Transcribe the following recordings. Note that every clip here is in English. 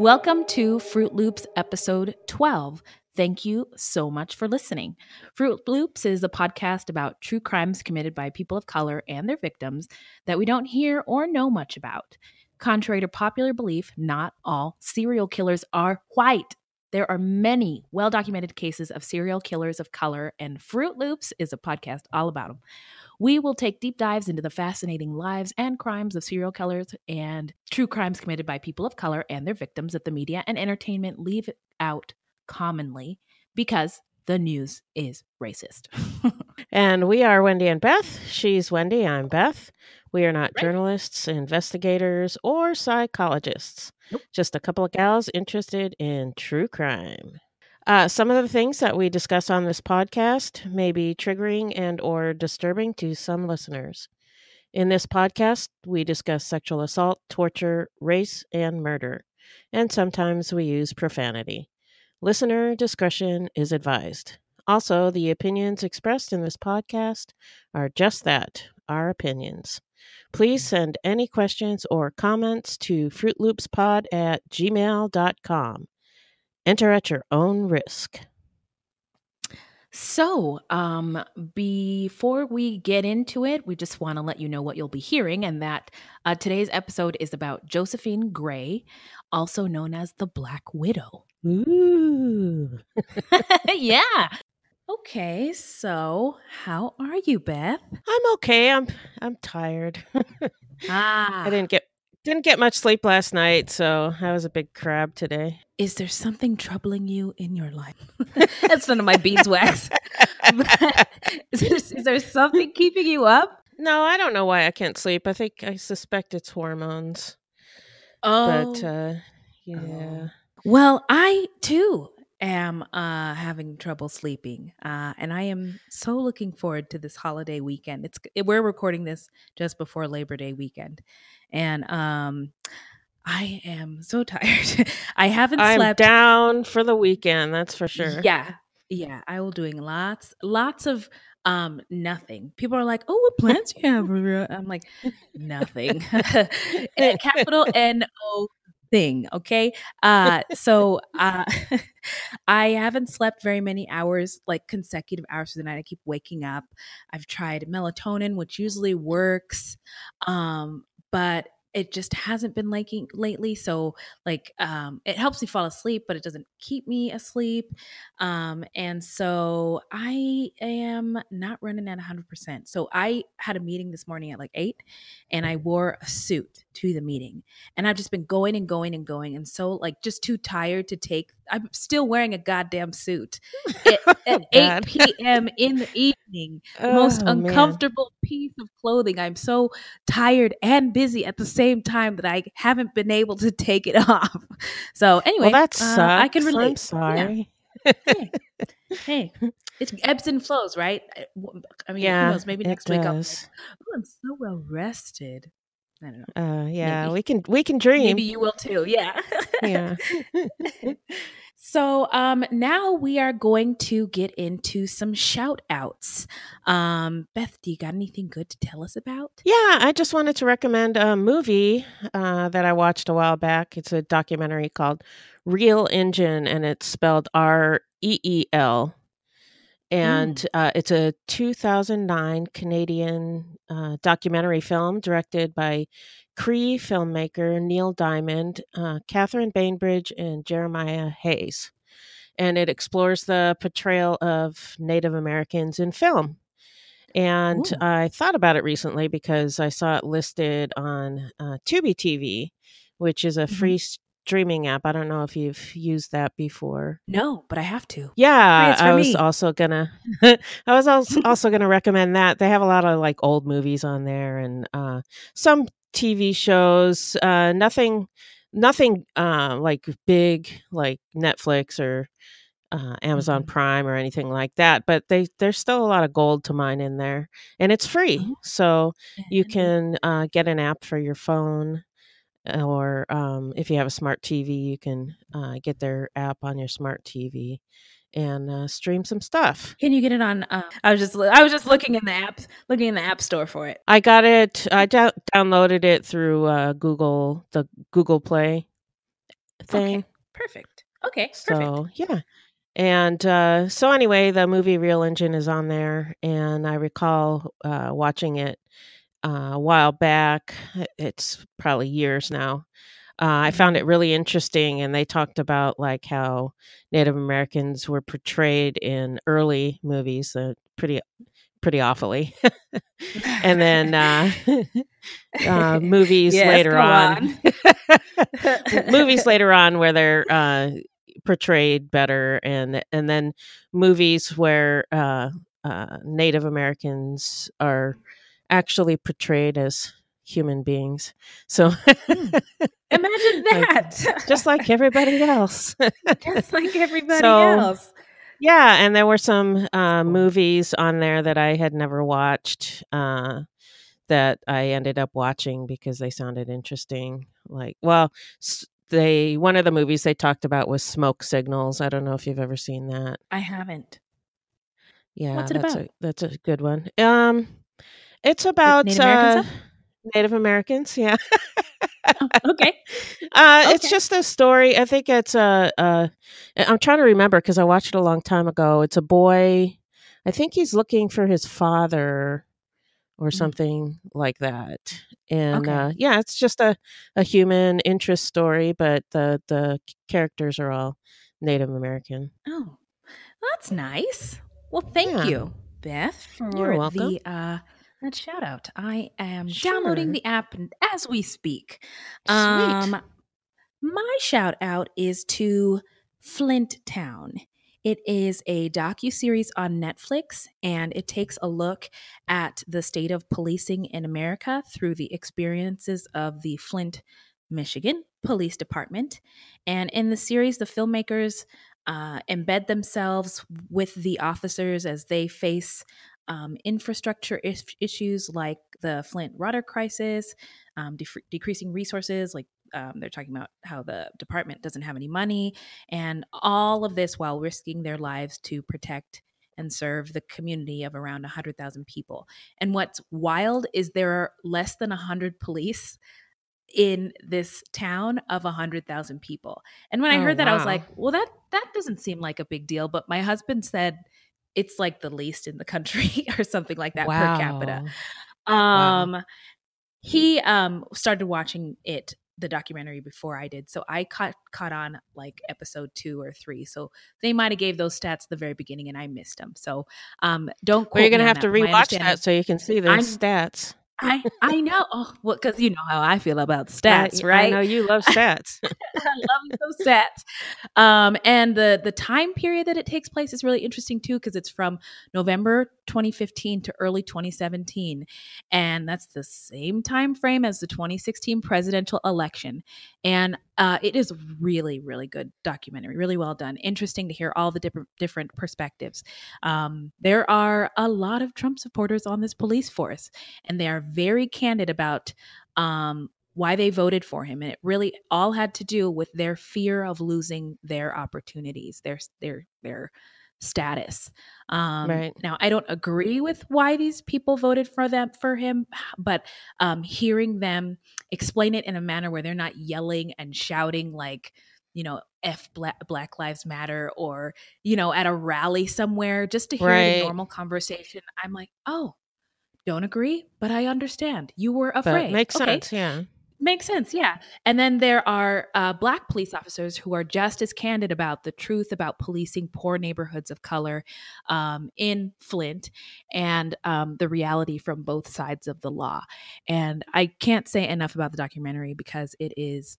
Welcome to Fruit Loops episode 12. Thank you so much for listening. Fruit Loops is a podcast about true crimes committed by people of color and their victims that we don't hear or know much about. Contrary to popular belief, not all serial killers are white. There are many well-documented cases of serial killers of color, and Fruit Loops is a podcast all about them. We will take deep dives into the fascinating lives and crimes of serial killers and true crimes committed by people of color and their victims that the media and entertainment leave out commonly because the news is racist. And we are Wendy and Beth. She's Wendy, I'm Beth. We are not journalists, investigators, or psychologists. Nope. Just a couple of gals interested in true crime. Some of the things that we discuss on this podcast may be triggering and or disturbing to some listeners. In this podcast, we discuss sexual assault, torture, race, and murder. And sometimes we use profanity. Listener discretion is advised. Also, the opinions expressed in this podcast are just that, our opinions. Please send any questions or comments to fruitloopspod@gmail.com. Enter at your own risk. So, before we get into it, we just want to let you know what you'll be hearing, and that today's episode is about Josephine Gray, also known as the Black Widow. Ooh. Yeah. Okay, so how are you, Beth? I'm okay. I'm tired. I didn't get much sleep last night, so I was a big crab today. Is there something troubling you in your life? That's none of my beeswax. Is there something keeping you up? No, I don't know why I can't sleep. I suspect it's hormones. Oh. But yeah. Well, I too am having trouble sleeping, and I am so looking forward to this holiday weekend. We're recording this just before Labor Day weekend, and I am so tired. I haven't slept. I'm down for the weekend, that's for sure. Yeah. I will doing lots of nothing. People are like, "Oh, what plans you have?" I'm like, nothing. Capital N-O thing. Okay. So I haven't slept very many hours, like consecutive hours for the night. I keep waking up. I've tried melatonin, which usually works. But it just hasn't been liking lately. So it helps me fall asleep, but it doesn't keep me asleep. And so I am not running at 100%. So I had a meeting this morning at like 8 and I wore a suit to the meeting, and I've just been going and going and going. And so just too tired to I'm still wearing a goddamn suit at 8 p.m. in the evening. The most uncomfortable piece of clothing. I'm so tired and busy at the same time that I haven't been able to take it off. So anyway, well, that sucks. I can relate. I'm sorry. Yeah. Hey, it's ebbs and flows, right? I mean, who knows? Maybe next week I'm so well rested. I don't know. Yeah, maybe. we can dream. Maybe you will too. Yeah. Yeah. So now we are going to get into some shout outs. Beth, do you got anything good to tell us about? Yeah, I just wanted to recommend a movie that I watched a while back. It's a documentary called Real Engine, and it's spelled REEL. And it's a 2009 Canadian documentary film directed by Cree filmmaker Neil Diamond, Catherine Bainbridge, and Jeremiah Hayes. And it explores the portrayal of Native Americans in film. And I thought about it recently because I saw it listed on Tubi TV, which is a free streaming app. I don't know if you've used that before. No, but I have to. Yeah, I was also gonna recommend that. They have a lot of old movies on there and some TV shows. Nothing like big like Netflix or Amazon Prime or anything like that. But there's still a lot of gold to mine in there, and it's free, so you can get an app for your phone. Or if you have a smart TV, you can get their app on your smart TV and stream some stuff. Can you get it on? I was just looking in the app store for it. I got it. I downloaded it through the Google Play thing. Okay. Perfect. Okay. Perfect. So, yeah. And so, anyway, the movie Real Engine is on there. And I recall watching it a while back. It's probably years now. I found it really interesting, and they talked about like how Native Americans were portrayed in early movies, pretty awfully, and then movies Yes, later go on, on. movies later on where they're portrayed better, and then movies where Native Americans are actually portrayed as human beings. So Imagine like that. just like everybody else. Just like everybody So else. yeah, and there were some Cool. movies on there that I had never watched that I ended up watching because they sounded interesting. Like, well, they one of the movies they talked about was Smoke Signals. I don't know if you've ever seen that. I haven't. Yeah, What's it about? that's a good one. It's Like about Native American stuff? Native Americans. Yeah. Oh, okay. It's Okay. just a story. I think it's I'm trying to remember because I watched it a long time ago. It's a boy. I think he's looking for his father or Mm, something like that. And okay. yeah, it's just a human interest story, but the characters are all Native American. Oh, that's nice. Well, thank Yeah, you, Beth, you're for welcome. the that shout out. I am downloading Sure. the app as we speak. Sweet. My shout out is to Flint Town. It is a docu-series on Netflix, and it takes a look at the state of policing in America through the experiences of the Flint, Michigan Police Department. And in the series, the filmmakers embed themselves with the officers as they face infrastructure issues like the Flint water crisis, decreasing resources like they're talking about how the department doesn't have any money, and all of this while risking their lives to protect and serve the community of around 100,000 people. And what's wild is there are less than 100 police in this town of 100,000 people. And when I Oh heard that, I was wow. like, well, that doesn't seem like a big deal. But my husband said it's like the least in the country or something like that per capita. Wow. Wow. Um, he started watching the documentary before I did, so I caught on like episode 2 or 3. So they might have gave those stats at the very beginning, and I missed them. So don't Well, you're quote me gonna on have that. to But my rewatch understanding, that so you can see the I'm stats. I know. Oh, well, because you know how I feel about stats, I right? know you love stats. I love me some stats. And the time period that it takes place is really interesting too, because it's from November 2015 to early 2017, and that's the same time frame as the 2016 presidential election. And it is really, really good documentary, really well done. Interesting to hear all the different perspectives. There are a lot of Trump supporters on this police force, and they are very candid about why they voted for him, and it really all had to do with their fear of losing their opportunities, their status. Right. Now, I don't agree with why these people voted for him, but hearing them explain it in a manner where they're not yelling and shouting like, F Black Lives Matter, or at a rally somewhere, just to hear it in Right. normal conversation, I'm like, oh, don't agree, but I understand. You were But afraid. makes Okay. sense, yeah. Makes sense, yeah. And then there are Black police officers who are just as candid about the truth about policing poor neighborhoods of color in Flint, and the reality from both sides of the law. And I can't say enough about the documentary because it is,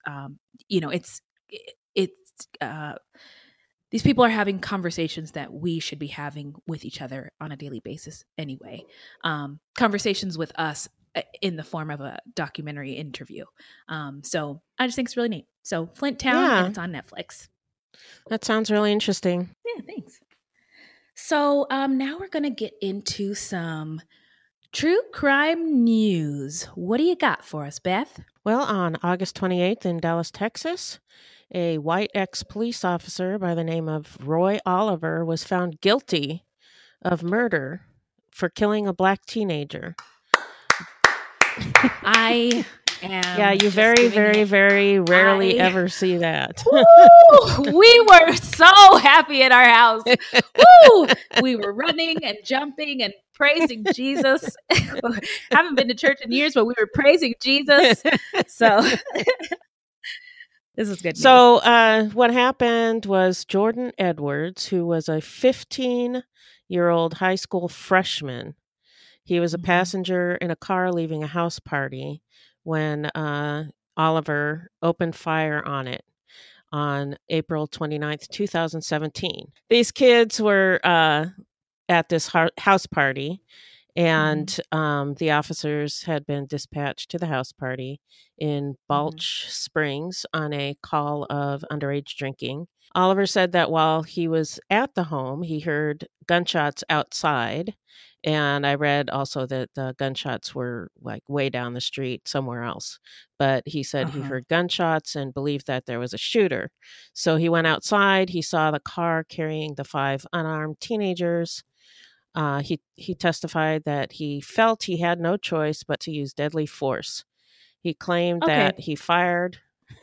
it's these people are having conversations that we should be having with each other on a daily basis anyway. Conversations with us in the form of a documentary interview. So I just think it's really neat. So Flint Town, and Yeah. it's on Netflix. That sounds really interesting. Yeah, thanks. So now we're going to get into some true crime news. What do you got for us, Beth? Well, on August 28th in Dallas, Texas, a white ex-police officer by the name of Roy Oliver was found guilty of murder for killing a black teenager. I Yeah, you Just very, giving very, it. very rarely I ever see that. Woo! We were so happy in our house. Woo! We were running and jumping and praising Jesus. Haven't been to church in years, but we were praising Jesus. So this is good news. So, what happened was Jordan Edwards, who was a 15-year-old high school freshman, he was a passenger in a car leaving a house party when Oliver opened fire on it on April 29th, 2017. These kids were at this house party, and the officers had been dispatched to the house party in Balch Springs on a call of underage drinking. Oliver said that while he was at the home, he heard gunshots outside. And I read also that the gunshots were like way down the street somewhere else. But he said he heard gunshots and believed that there was a shooter. So he went outside. He saw the car carrying the 5 unarmed teenagers. He testified that he felt he had no choice but to use deadly force. He claimed that he fired.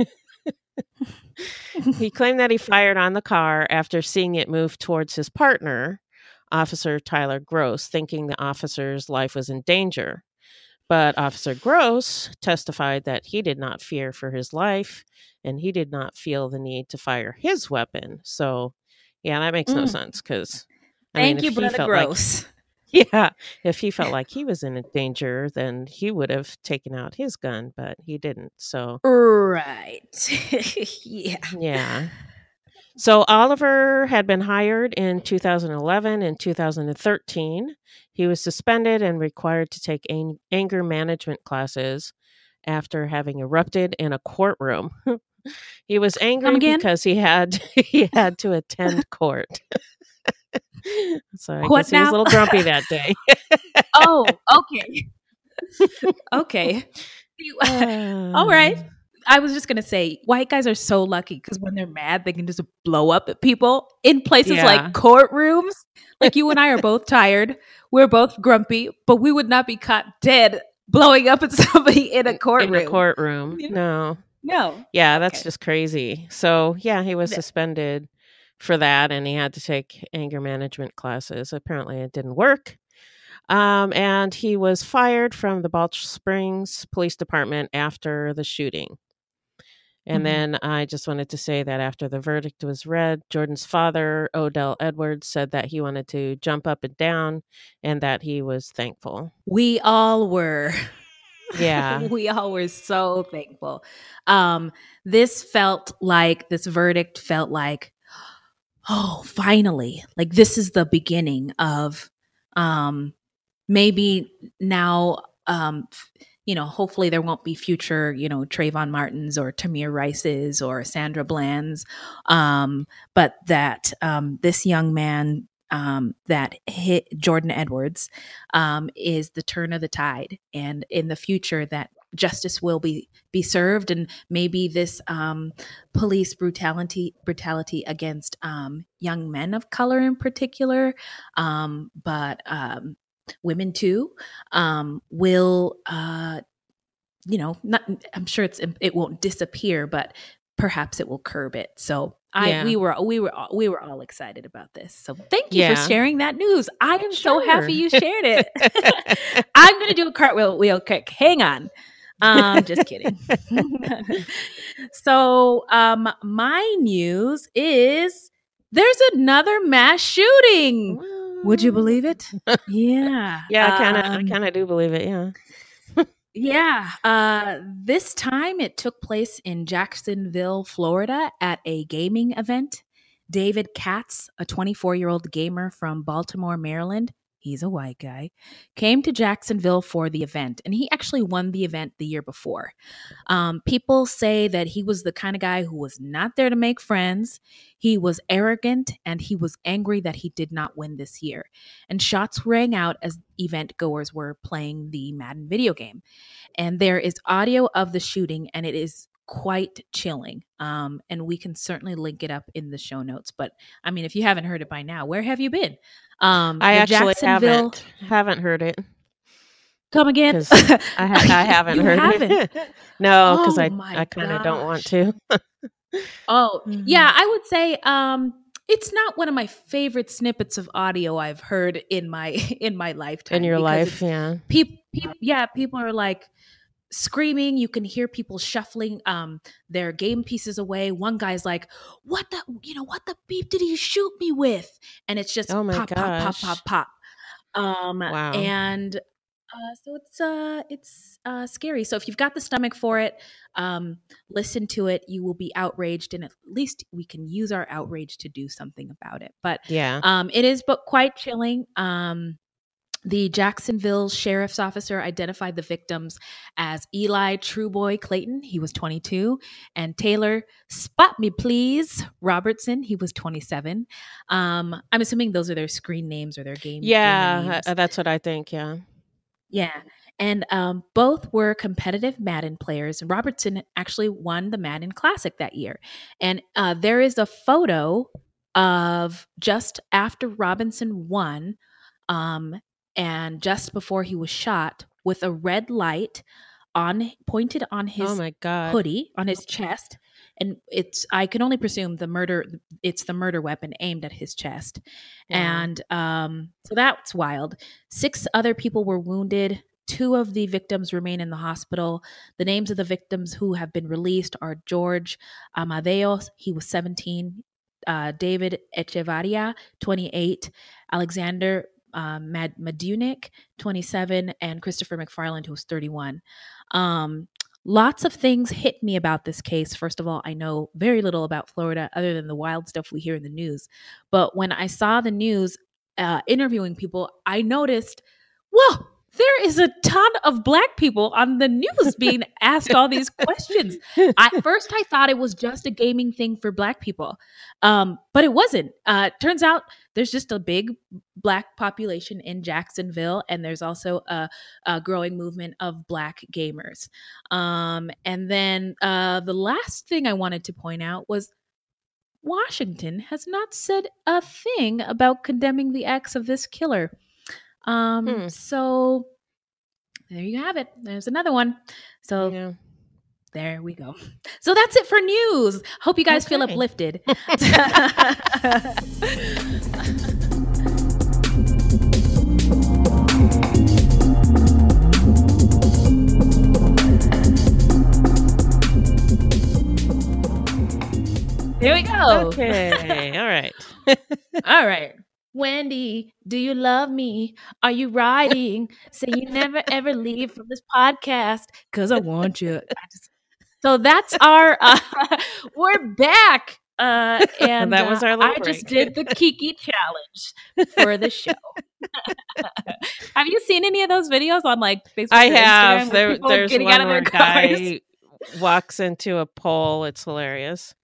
He claimed that he fired on the car after seeing it move towards his partner, Officer Tyler Gross, thinking the officer's life was in danger. But Officer Gross testified that he did not fear for his life and he did not feel the need to fire his weapon. So, yeah, that makes no sense because, Thank you, Brother Gross. If he felt like he was in danger, then he would have taken out his gun, but he didn't. So, right. Yeah. So Oliver had been hired in 2011 and 2013. He was suspended and required to take anger management classes after having erupted in a courtroom. He was angry because he had to attend court. So I guess he was a little grumpy that day. Oh, okay. Okay. All right. I was just going to say, white guys are so lucky because when they're mad, they can just blow up at people in places like courtrooms. Like you and I are both tired. We're both grumpy, but we would not be caught dead blowing up at somebody in a courtroom. In a courtroom. No. Yeah, that's just crazy. So, yeah, he was suspended for that and he had to take anger management classes. Apparently it didn't work. And he was fired from the Balch Springs Police Department after the shooting. And then I just wanted to say that after the verdict was read, Jordan's father, Odell Edwards, said that he wanted to jump up and down and that he was thankful. We all were. Yeah. We all were so thankful. This verdict felt like, oh, finally, like this is the beginning of maybe now, hopefully there won't be future, Trayvon Martins or Tamir Rices or Sandra Bland's, but that this young man that hit Jordan Edwards is the turn of the tide, and in the future that justice will be served, and maybe this police brutality against young men of color in particular, but women too, will not, I'm sure it won't disappear, but perhaps it will curb it. So we were all excited about this. So thank you for sharing that news. I am so happy you shared it. I'm gonna do a cartwheel real quick. Hang on. Just kidding. So my news is there's another mass shooting. Would you believe it? Yeah. Yeah, I kind of do believe it. Yeah. Yeah. This time it took place in Jacksonville, Florida at a gaming event. David Katz, a 24-year-old gamer from Baltimore, Maryland, he's a white guy, came to Jacksonville for the event, and he actually won the event the year before. People say that he was the kind of guy who was not there to make friends. He was arrogant, and he was angry that he did not win this year. And shots rang out as event goers were playing the Madden video game. And there is audio of the shooting, and it is quite chilling. And we can certainly link it up in the show notes. But I mean, if you haven't heard it by now, where have you been? I actually haven't heard it. Come again? Because I haven't You heard haven't? it. No, because Oh I my kind of don't want gosh. to. Oh, yeah, Mhm. I would say it's not one of my favorite snippets of audio I've heard in my in my In lifetime your because life, it's yeah. yeah, people are like screaming, you can hear people shuffling their game pieces away. One guy's like, "What the, what the beep did he shoot me with?" And it's just Oh my pop pop pop gosh. pop pop. Wow. And so it's scary. So if you've got the stomach for it, listen to it. You will be outraged, and at least we can use our outrage to do something about it. But Yeah. it is but quite chilling. The Jacksonville sheriff's officer identified the victims as Eli Trueboy Clayton. He was 22, and Taylor Spot Me Please Robertson. He was 27. I'm assuming those are their screen names or their gamer Yeah, names. that's what I think, yeah. Yeah. And both were competitive Madden players. And Robertson actually won the Madden Classic that year. And there is a photo of just after Robinson won, um, and just before he was shot, with a red light pointed on Oh his my God. hoodie, on his chest. And I can only presume it's the murder weapon aimed at his chest. Wow. And so that's wild. 6 other people were wounded. 2 of the victims remain in the hospital. The names of the victims who have been released are George Amadeus, he was 17, David Echevarria, 28, Alexander Madunik, 27, and Christopher McFarland, who was 31. Um, Lots of things hit me about this case. First of all, I know very little about Florida other than the wild stuff we hear in the news. But when I saw the news interviewing people, I noticed, whoa, there is a ton of Black people on the news being asked all these questions. At first, I thought it was just a gaming thing for Black people, but it wasn't. Turns out there's just a big Black population in Jacksonville, and there's also a growing movement of Black gamers. And then the last thing I wanted to point out was Washington has not said a thing about condemning the acts of this killer. Hmm. So there you have it. There's another one. So Yeah. there we go. So that's it for news. Hope you guys feel Okay. uplifted. There we go. Okay. All right. All right. Wendy, do you love me? Are you riding? Say you never ever leave from this podcast because I want you. So that's our. We're back, and That was our little I just break. did the Kiki challenge for the show. Have you seen any of those videos on like Facebook I or have. Instagram with people There's getting out one of where their a cars? guy walks into a pole. It's hilarious.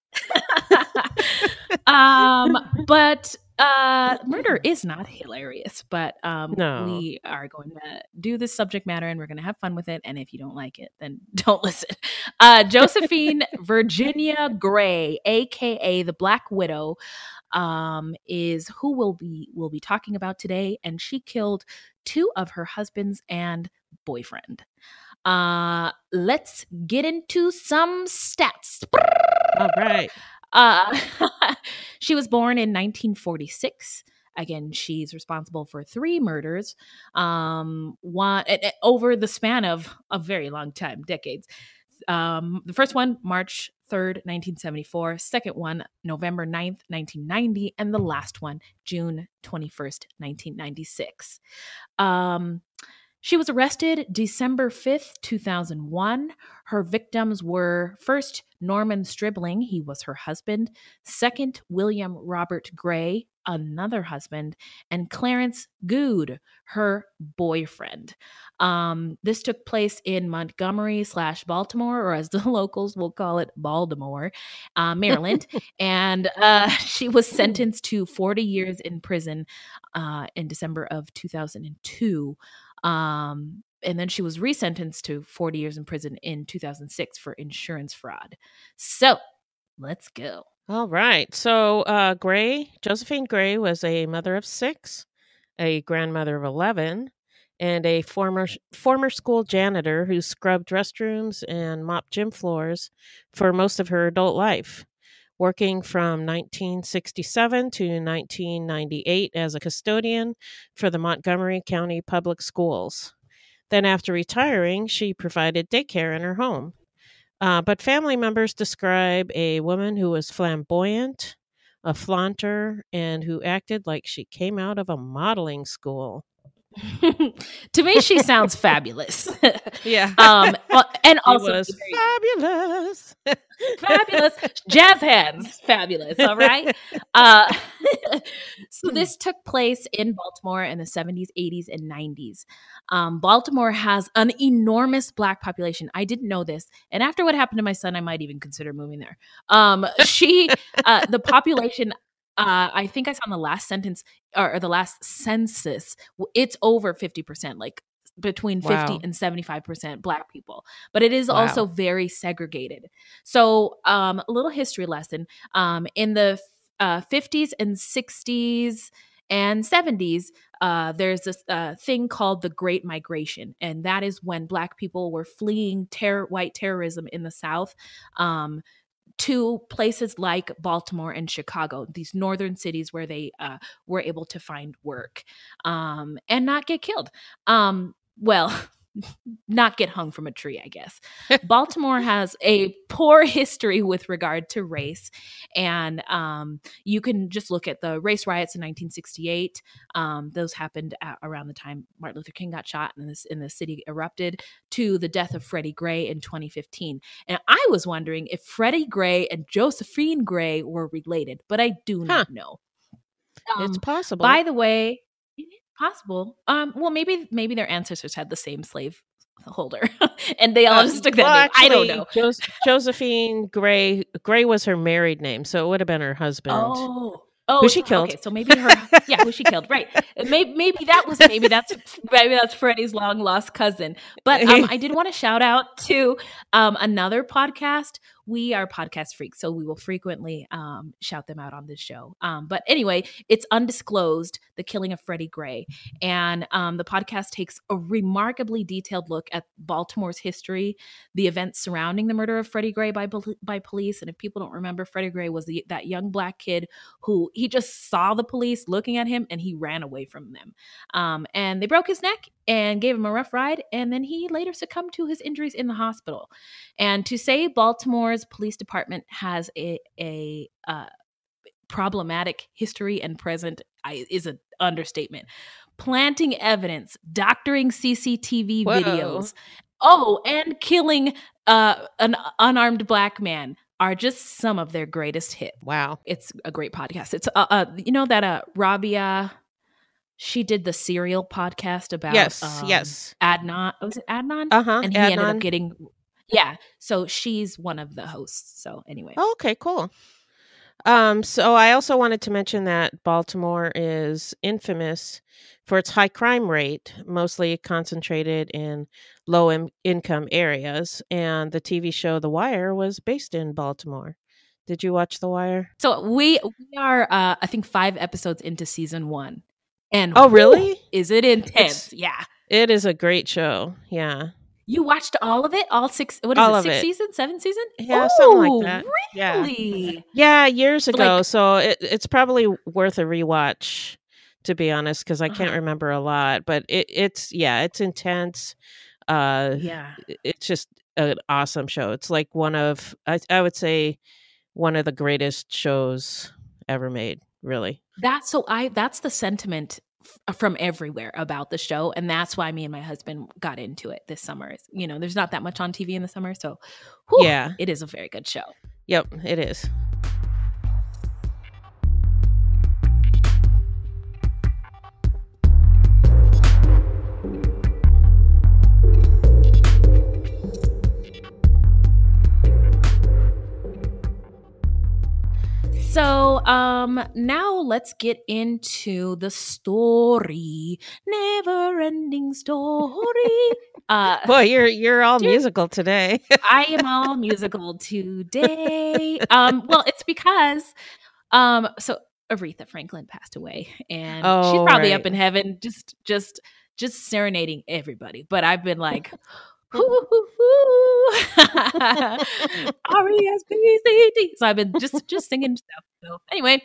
But murder is not hilarious, but No. we are going to do this subject matter and we're going to have fun with it, and if you don't like it, then don't listen. Josephine Virginia Gray, aka the Black Widow, is who we'll be talking about today, and she killed 2 of her husbands and boyfriend. Let's get into some stats. All right. Uh, she was born in 1946. Again, she's responsible for 3 murders, one over the span of a very long time, decades. The first one, March 3rd, 1974. Second one, November 9th, 1990. And the last one, June 21st, 1996. She was arrested December 5th, 2001. Her victims were first Norman Stribling, he was her husband, second William Robert Gray, another husband, and Clarence Good, her boyfriend. This took place in Montgomery/Baltimore, or as the locals will call it, Baltimore, Maryland. And she was sentenced to 40 years in prison in December of 2002. And then she was resentenced to 40 years in prison in 2006 for insurance fraud. So let's go. All right. So Josephine Gray was a mother of 6, a grandmother of 11, and a former school janitor who scrubbed restrooms and mopped gym floors for most of her adult life, working from 1967 to 1998 as a custodian for the Montgomery County Public Schools. Then, after retiring, she provided daycare in her home. But family members describe a woman who was flamboyant, a flaunter, and who acted like she came out of a modeling school. To me, she sounds fabulous. Yeah. And She also was fabulous. fabulous jazz hands, fabulous. All right. Uh, so this took place in Baltimore in the 70s, 80s, and 90s. Baltimore has an enormous Black population. I didn't know this, and after what happened to my son, I might even consider moving there. The population. I think I saw in the last sentence or the last census, it's over 50%, like between 50 Wow. and 75% Black people, but it is Wow. also very segregated. So a little history lesson. In the 50s and 60s and 70s, there's this thing called the Great Migration, and that is when Black people were fleeing white terrorism in the South, to places like Baltimore and Chicago, these northern cities where they were able to find work and not get killed. Well, not get hung from a tree, I guess. Baltimore has a poor history with regard to race. And you can just look at the race riots in 1968. Those happened around the time Martin Luther King got shot and the city erupted, to the death of Freddie Gray in 2015. And I was wondering if Freddie Gray and Josephine Gray were related, but I do not know. It's possible. By the way, it is possible. Well, maybe their ancestors had the same slave holder, and they all just took that name. Actually, I don't know. Josephine Gray was her married name, so it would have been her husband. Oh, who she killed. Okay, so maybe her, who she killed, right? Maybe that's Freddie's long lost cousin. But I did want to shout out to another podcast. We are podcast freaks, so we will frequently shout them out on this show. But anyway, it's Undisclosed: The Killing of Freddie Gray, and the podcast takes a remarkably detailed look at Baltimore's history, the events surrounding the murder of Freddie Gray by police. And if people don't remember, Freddie Gray was that young Black kid who he just saw the police looking at him and he ran away from them. And they broke his neck and gave him a rough ride, and then he later succumbed to his injuries in the hospital. And to say Baltimore's police department has a problematic history and present is an understatement. Planting evidence, doctoring CCTV videos, and killing an unarmed Black man are just some of their greatest hits. Wow. It's a great podcast. It's Rabia, she did the Serial podcast about yes. Adnan. Was it Adnan? And he ended up getting so she's one of the hosts. So anyway. Okay, cool. So I also wanted to mention that Baltimore is infamous for its high crime rate, mostly concentrated in low-income areas, and the TV show The Wire was based in Baltimore. Did you watch The Wire? So we are, I think, 5 episodes into season 1. And really? Is it intense? Yeah. It is a great show. Yeah. You watched all of it? All 6? What is it? 6 seasons? 7 seasons? Yeah, something like that. Really? Yeah, years ago. So it's probably worth a rewatch, to be honest, because I can't remember a lot. But it's intense. It's just an awesome show. It's like I would say one of the greatest shows ever made. Really. That's the sentiment from everywhere about the show, and that's why me and my husband got into it this summer. There's not that much on TV in the summer, so it is a very good show. Yep, it is. So now let's get into the story. Never ending story. Boy, you're all musical today. I am all musical today. Well, it's because so Aretha Franklin passed away, and she's probably up in heaven just just serenading everybody. But I've been like, R-E-S-P-C-T. So I've been just singing stuff. So anyway,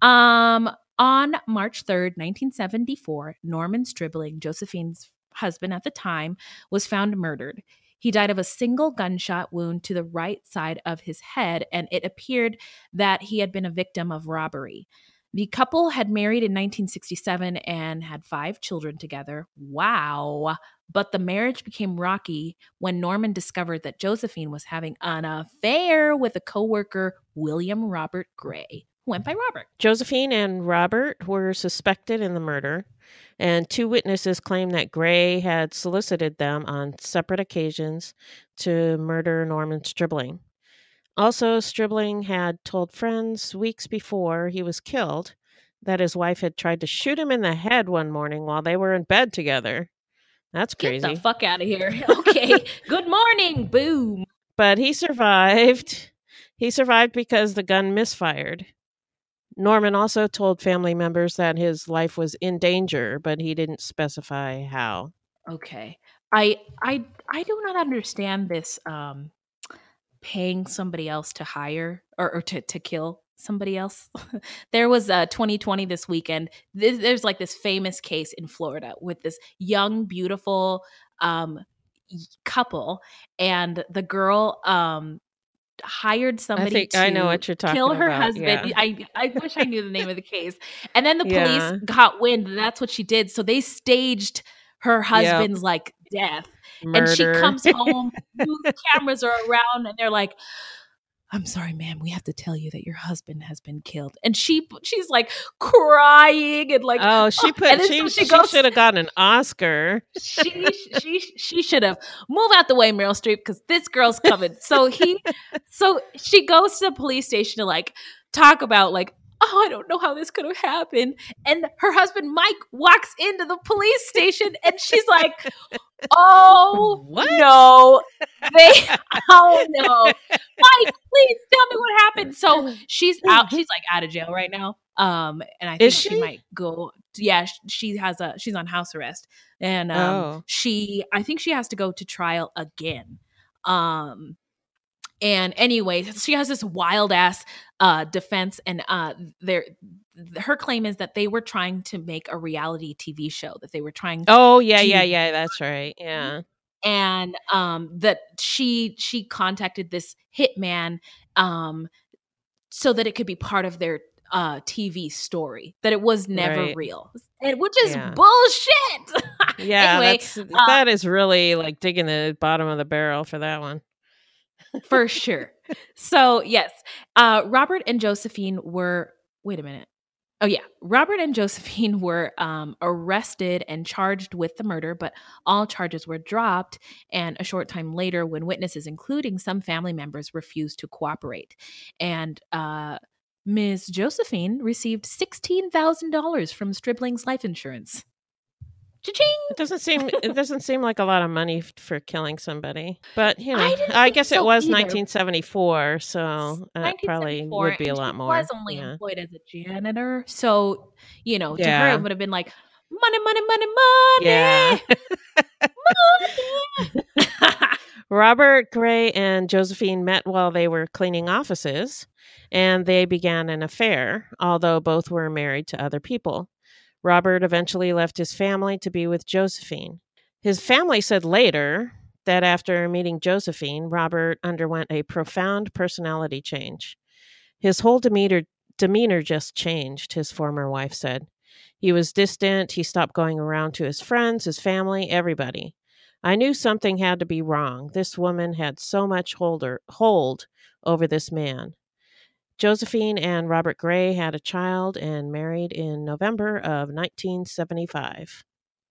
on March 3rd, 1974, Norman Stribling, Josephine's husband at the time, was found murdered. He died of a single gunshot wound to the right side of his head, and it appeared that he had been a victim of robbery. The couple had married in 1967 and had 5 children together. Wow. But the marriage became rocky when Norman discovered that Josephine was having an affair with a coworker, William Robert Gray, who went by Robert. Josephine and Robert were suspected in the murder, and 2 witnesses claimed that Gray had solicited them on separate occasions to murder Norman Stribling. Also, Stribling had told friends weeks before he was killed that his wife had tried to shoot him in the head one morning while they were in bed together. That's crazy. Get the fuck out of here. Okay. Good morning. Boom. But he survived. He survived because the gun misfired. Norman also told family members that his life was in danger, but he didn't specify how. Okay. I do not understand this paying somebody else to hire or to kill somebody else. There was 2020 this weekend. There's like this famous case in Florida with this young, beautiful couple, and the girl hired somebody I know what you're to talking kill her about. husband. Yeah. I wish I knew the name of the case. And then the Yeah. police got wind that that's what she did. So they staged her husband's like death. Murder. And she comes home, news cameras are around, and they're like, I'm sorry, ma'am, we have to tell you that your husband has been killed. And she's like crying and like, oh, she should have gotten an Oscar. she should have. Move out the way, Meryl Streep, because this girl's coming. So she goes to the police station to like talk about like, oh, I don't know how this could have happened. And her husband, Mike, walks into the police station and she's like, oh, what? No. Oh, no. Mike, please tell me what happened. So she's out. She's like out of jail right now. And I think she might go. Yeah, she's on house arrest. And I think she has to go to trial again. And anyway, she has this wild ass defense, and her claim is that they were trying to make a reality TV show. That they were trying. Oh yeah, that's right. Yeah, and that she contacted this hitman, so that it could be part of their TV story. That it was never real, which is bullshit. Yeah, anyway, that is really like digging the bottom of the barrel for that one. For sure. So, yes, Robert and Josephine were, wait a minute. Oh, yeah. Robert and Josephine were arrested and charged with the murder, but all charges were dropped. And a short time later, when witnesses, including some family members, refused to cooperate. And Ms. Josephine received $16,000 from Stribling's life insurance. Cha-ching! It doesn't seem like a lot of money for killing somebody, but you know, I guess it was 1974, so it probably would be a lot more. She was only employed as a janitor, so you know, to her it would have been like money, money, money, money. Yeah. Money. Robert Gray and Josephine met while they were cleaning offices, and they began an affair, although both were married to other people. Robert eventually left his family to be with Josephine. His family said later that after meeting Josephine, Robert underwent a profound personality change. His whole demeanor just changed, his former wife said. He was distant. He stopped going around to his friends, his family, everybody. I knew something had to be wrong. This woman had so much hold over this man. Josephine and Robert Gray had a child and married in November of 1975.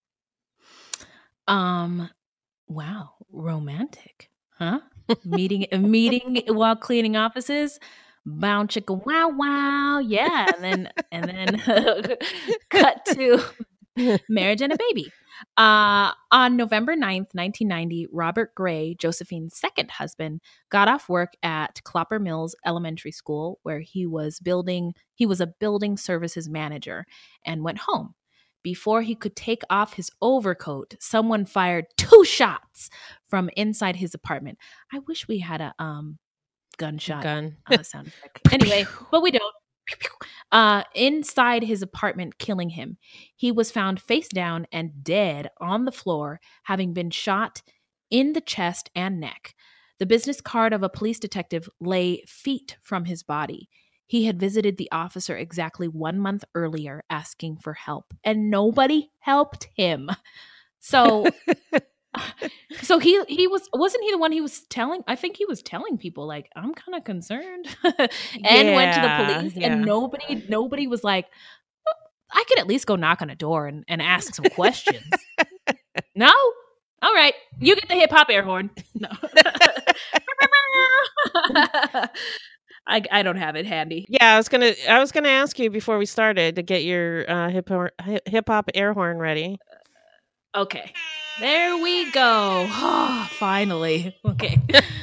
Wow, romantic, huh? meeting while cleaning offices. Bound chicka wow wow, yeah, and then cut to marriage and a baby. On November 9th, 1990, Robert Gray, Josephine's second husband, got off work at Clopper Mills Elementary School, where he was a building services manager, and went home. before he could take off his overcoat, someone fired 2 shots from inside his apartment. I wish we had a gunshot sound effect. Anyway, but we don't. Inside his apartment, killing him. He was found face down and dead on the floor, having been shot in the chest and neck. The business card of a police detective lay feet from his body. He had visited the officer exactly 1 month earlier asking for help, and nobody helped him. So wasn't he the one he was telling? I think he was telling people like, I'm kind of concerned, and went to the police, and nobody was like, I could at least go knock on a door and ask some questions. No? All right. You get the hip hop air horn. No. I don't have it handy. Yeah, I was gonna ask you before we started to get your hip hop air horn ready. Okay. There we go. Oh, finally. Okay.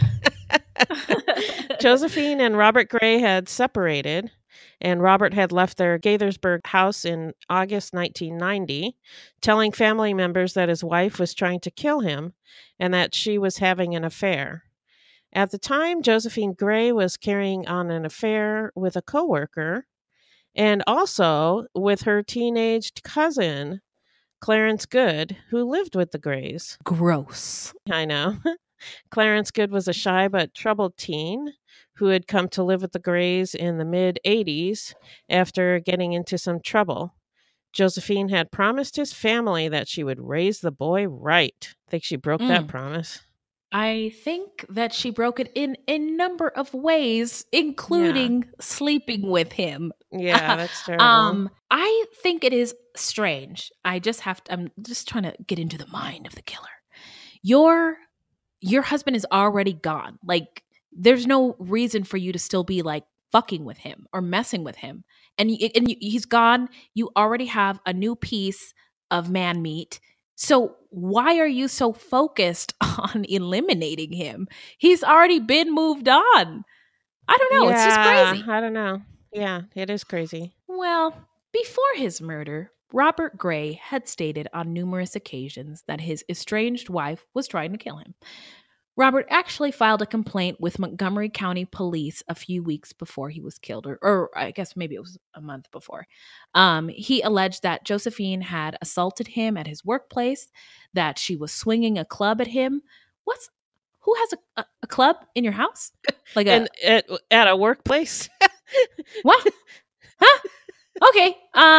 Josephine and Robert Gray had separated, and Robert had left their Gaithersburg house in August 1990, telling family members that his wife was trying to kill him and that she was having an affair. At the time, Josephine Gray was carrying on an affair with a coworker and also with her teenaged cousin, Clarence Good, who lived with the Grays. Gross. I know. Clarence Good was a shy but troubled teen who had come to live with the Grays in the mid-'80s after getting into some trouble. Josephine had promised his family that she would raise the boy right. I think she broke that promise. I think that she broke it in a number of ways, including sleeping with him. Yeah, that's terrible. I think it is strange. I'm just trying to get into the mind of the killer. Your husband is already gone. Like, there's no reason for you to still be like fucking with him or messing with him. And he's gone. You already have a new piece of man meat. So why are you so focused on eliminating him? He's already been moved on. I don't know. It's just crazy. I don't know. Yeah, it is crazy. Well, before his murder, Robert Gray had stated on numerous occasions that his estranged wife was trying to kill him. Robert actually filed a complaint with Montgomery County Police a few weeks before he was killed, or I guess maybe it was a month before. He alleged that Josephine had assaulted him at his workplace, that she was swinging a club at him. Who has a club in your house? Like at a workplace? What? Huh? Okay.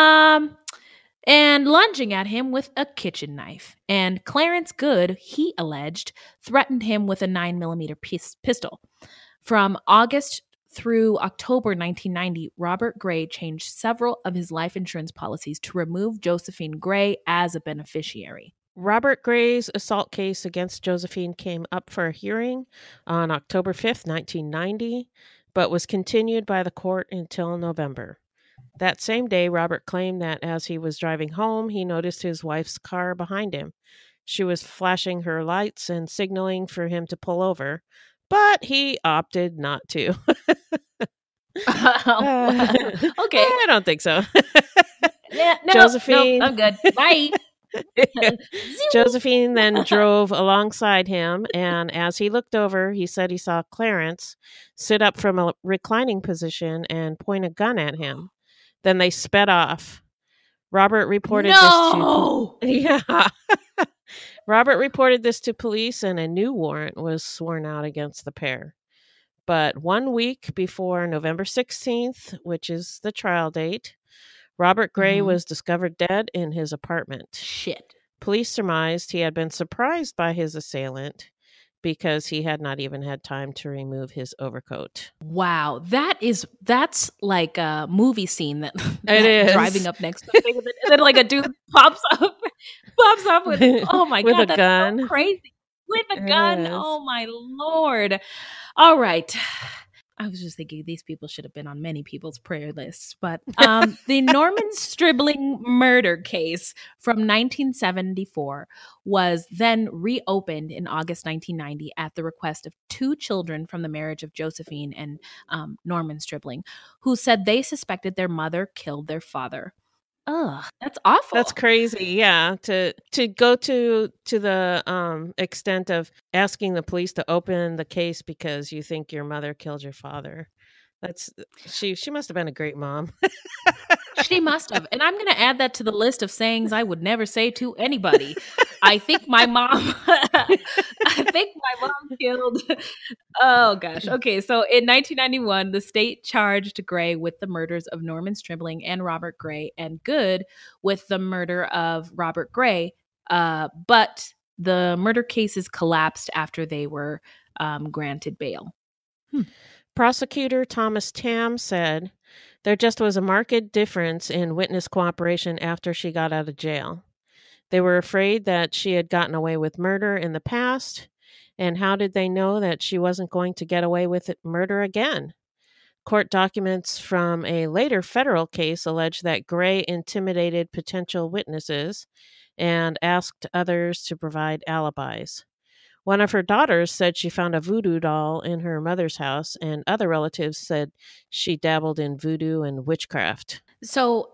And lunging at him with a kitchen knife. And Clarence Good, he alleged, threatened him with a 9mm pistol. From August through October 1990, Robert Gray changed several of his life insurance policies to remove Josephine Gray as a beneficiary. Robert Gray's assault case against Josephine came up for a hearing on October 5th, 1990, but was continued by the court until November. That same day, Robert claimed that as he was driving home, he noticed his wife's car behind him. She was flashing her lights and signaling for him to pull over, but he opted not to. Okay. I don't think so. No, Josephine, I'm good. Bye. Josephine then drove alongside him, and as he looked over, he said he saw Clarence sit up from a reclining position and point a gun at him. Then they sped off. Robert reported Robert reported this to police, and a new warrant was sworn out against the pair. But 1 week before November 16th, which is the trial date, Robert Gray was discovered dead in his apartment. Shit. Police surmised he had been surprised by his assailant because he had not even had time to remove his overcoat. Wow, that's like a movie scene that it is driving up next to a thing, and then like a dude pops up with oh my with god, a that's gun. So crazy with a gun. Is. Oh my lord! All right. I was just thinking these people should have been on many people's prayer lists. But the Norman Stribling murder case from 1974 was then reopened in August 1990 at the request of 2 children from the marriage of Josephine and Norman Stribling, who said they suspected their mother killed their father. That's awful. That's crazy. Yeah, to go to the extent of asking the police to open the case because you think your mother killed your father. That's she must have been a great mom. She must have. And I'm going to add that to the list of sayings I would never say to anybody. I think my mom I think my mom killed. Oh gosh. Okay, so in 1991, the state charged Gray with the murders of Norman Stribling and Robert Gray, and Good with the murder of Robert Gray. But the murder cases collapsed after they were granted bail. Prosecutor Thomas Tam said there just was a marked difference in witness cooperation after she got out of jail. They were afraid that she had gotten away with murder in the past, and how did they know that she wasn't going to get away with murder again? Court documents from a later federal case allege that Gray intimidated potential witnesses and asked others to provide alibis. One of her daughters said she found a voodoo doll in her mother's house, and other relatives said she dabbled in voodoo and witchcraft. So,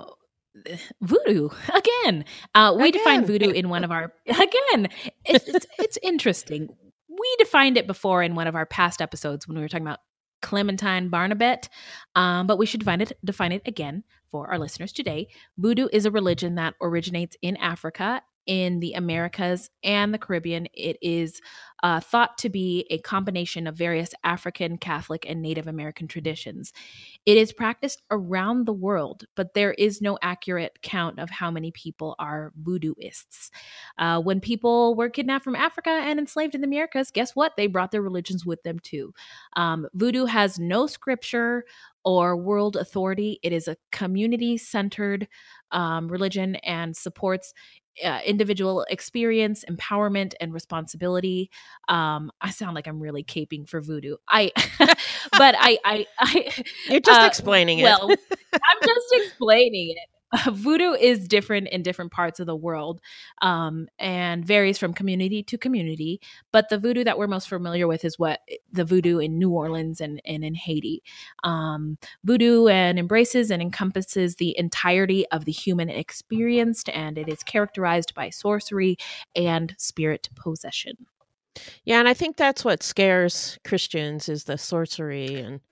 voodoo again. We defined voodoo in one of our again. It's interesting. We defined it before in one of our past episodes when we were talking about Clementine Barnabet, but we should define it again for our listeners today. Voodoo is a religion that originates in Africa, in the Americas, and the Caribbean. It is thought to be a combination of various African, Catholic, and Native American traditions. It is practiced around the world, but there is no accurate count of how many people are voodooists. When people were kidnapped from Africa and enslaved in the Americas, guess what? They brought their religions with them too. Voodoo has no scripture or world authority. It is a community-centered religion and supports individual experience, empowerment, and responsibility. I sound like I'm really caping for voodoo. But I You're just explaining it. Well, I'm just explaining it. Voodoo is different in different parts of the world and varies from community to community. But the voodoo that we're most familiar with is the voodoo in New Orleans and in Haiti. Voodoo embraces and encompasses the entirety of the human experience, and it is characterized by sorcery and spirit possession. Yeah, and I think that's what scares Christians is the sorcery and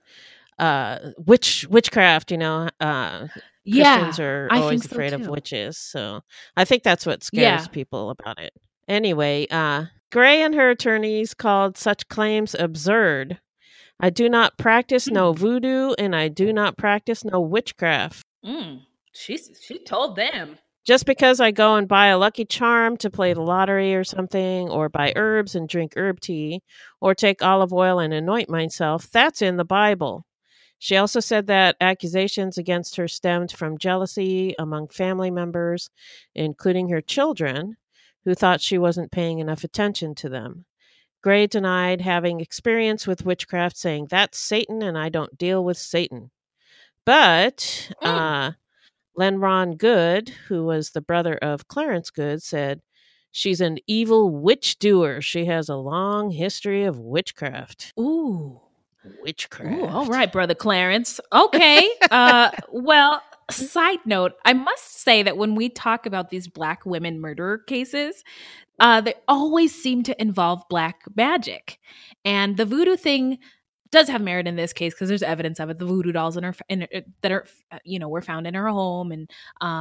witchcraft, Christians are always afraid of witches. So I think that's what scares people about it. Anyway, Gray and her attorneys called such claims absurd. I do not practice no voodoo, and I do not practice no witchcraft. She told them. Just because I go and buy a Lucky Charm to play the lottery or something, or buy herbs and drink herb tea, or take olive oil and anoint myself, that's in the Bible. She also said that accusations against her stemmed from jealousy among family members, including her children, who thought she wasn't paying enough attention to them. Gray denied having experience with witchcraft, saying, "That's Satan and I don't deal with Satan." But Lenron Good, who was the brother of Clarence Good, said, "She's an evil witch doer. She has a long history of witchcraft." Ooh. Witchcraft. Ooh, all right, brother Clarence. Okay. Well, side note, I must say that when we talk about these Black women murder cases, they always seem to involve Black magic. And the voodoo thing does have merit in this case because there's evidence of it. The voodoo dolls that are were found in her home, and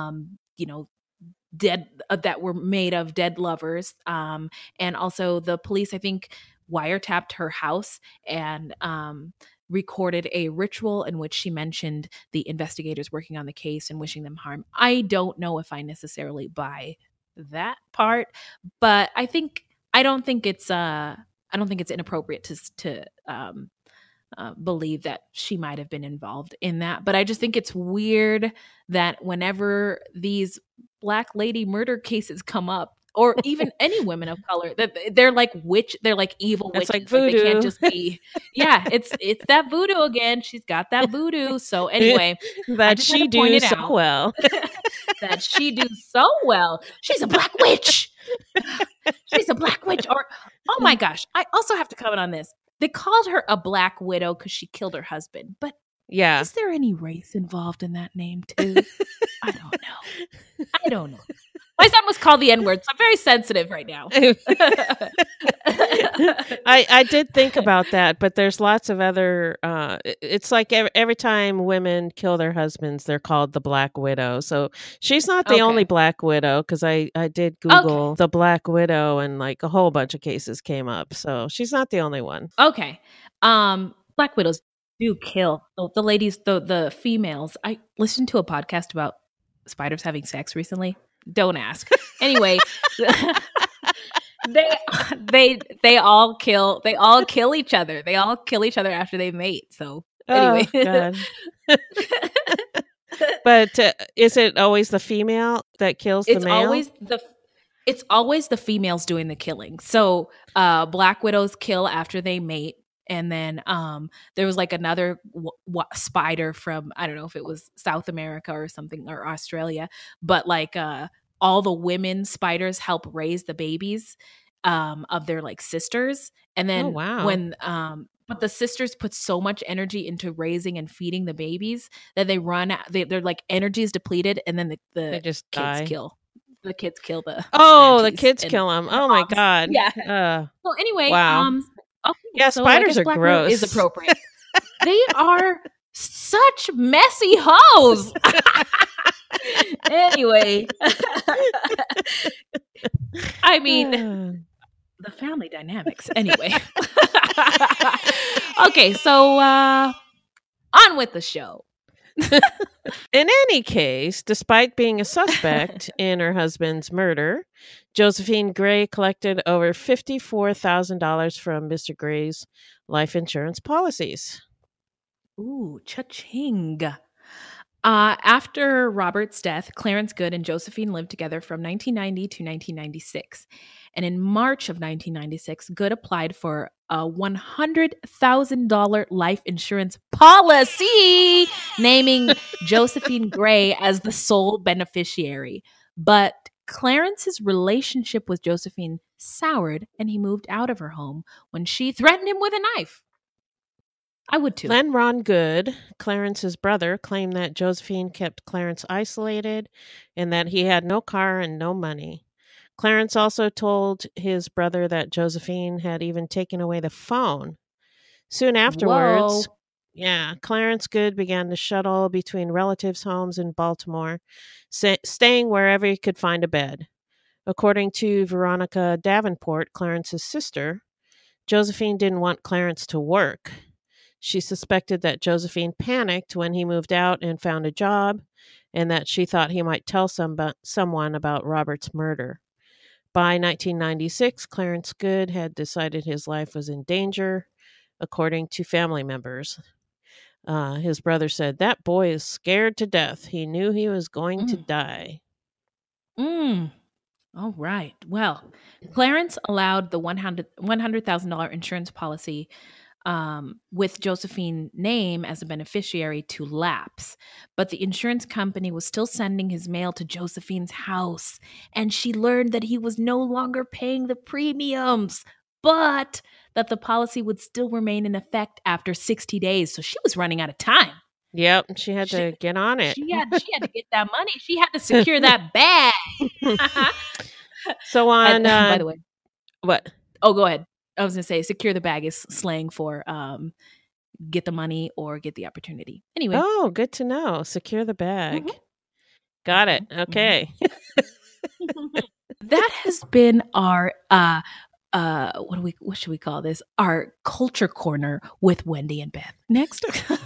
dead that were made of dead lovers. And also the police, I think, wiretapped her house and recorded a ritual in which she mentioned the investigators working on the case and wishing them harm. I don't know if I necessarily buy that part, but I don't think it's inappropriate to believe that she might have been involved in that. But I just think it's weird that whenever these Black lady murder cases come up, or even any women of color, that they're like evil witches. It's like voodoo. Like they can't just be. Yeah, it's that voodoo again. She's got that voodoo. So anyway, that she do so well. That she do so well. She's a Black witch. She's a Black witch. Or oh my gosh, I also have to comment on this. They called her a Black widow because she killed her husband, but Yeah. Is there any race involved in that name too? I don't know. I don't know. My son was called the N-word, so I'm very sensitive right now. I did think about that, but there's lots of other. It's like every time women kill their husbands, they're called the Black Widow. So she's not the only Okay. Black Widow, because I did Okay. Google the Black Widow, and like a whole bunch of cases came up. So she's not the only one. Okay. Black widows do kill the ladies, the females. I listened to a podcast about spiders having sex recently. Don't ask. Anyway, they all kill each other. They all kill each other after they mate. So anyway. Oh God. But is it always the female that kills the male? It's always the females doing the killing. So Black widows kill after they mate. And then there was like another spider from, I don't know if it was South America or something, or Australia, but like all the women spiders help raise the babies of their like sisters. And then wow. when but the sisters put so much energy into raising and feeding the babies that they run they're like energy is depleted, and then They just kids die. kill the the kids kill them. Oh my moms. God. Yeah. So anyway, wow. okay, Yeah, so spiders are Black Widow gross. is appropriate. They are such messy hoes. Anyway, I mean, the family dynamics. Anyway, okay, so on with the show. In any case, despite being a suspect in her husband's murder, Josephine Gray collected over $54,000 from Mr. Gray's life insurance policies. Ooh, cha-ching. After Robert's death, Clarence Good and Josephine lived together from 1990 to 1996. And in March of 1996, Good applied for a $100,000 life insurance policy, naming Josephine Gray as the sole beneficiary. But Clarence's relationship with Josephine soured, and he moved out of her home when she threatened him with a knife. I would too. Len Ron Good, Clarence's brother, claimed that Josephine kept Clarence isolated and that he had no car and no money. Clarence also told his brother that Josephine had even taken away the phone. Soon afterwards, Clarence Good began to shuttle between relatives' homes in Baltimore, staying wherever he could find a bed. According to Veronica Davenport, Clarence's sister, Josephine didn't want Clarence to work. She suspected that Josephine panicked when he moved out and found a job, and that she thought he might tell someone about Robert's murder. By 1996, Clarence Good had decided his life was in danger, according to family members. His brother said, "That boy is scared to death. He knew he was going to die." All right. Well, Clarence allowed the $100,000 insurance policy with Josephine's name as a beneficiary to lapse. But the insurance company was still sending his mail to Josephine's house, and she learned that he was no longer paying the premiums, but that the policy would still remain in effect after 60 days. So she was running out of time. Yep, she had to get on it. She had to get that money. She had to secure that bag. So on, by the way, what? Oh, go ahead. I was going to say, secure the bag is slang for get the money or get the opportunity. Anyway. Oh, good to know. Secure the bag. Mm-hmm. Got it. Okay. That has been our what should we call this? Our culture corner with Wendy and Beth. Next.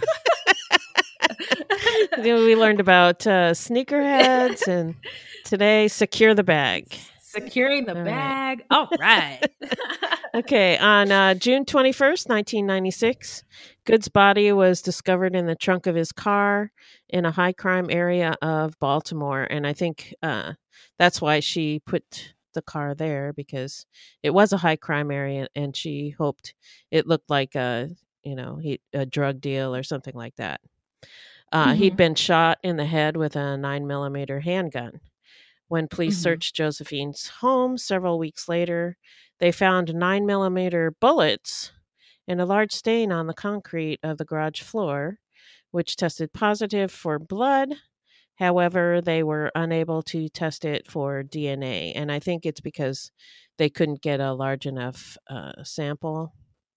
We learned about sneakerheads, and today, secure the bag. Securing the bag. All right. Okay. On June 21st, 1996, Good's body was discovered in the trunk of his car in a high crime area of Baltimore. And I think that's why she put the car there, because it was a high crime area, and she hoped it looked like a drug deal or something like that. He'd been shot in the head with a 9mm handgun. When police searched Josephine's home several weeks later, they found 9mm bullets and a large stain on the concrete of the garage floor, which tested positive for blood. However, they were unable to test it for DNA. And I think it's because they couldn't get a large enough sample.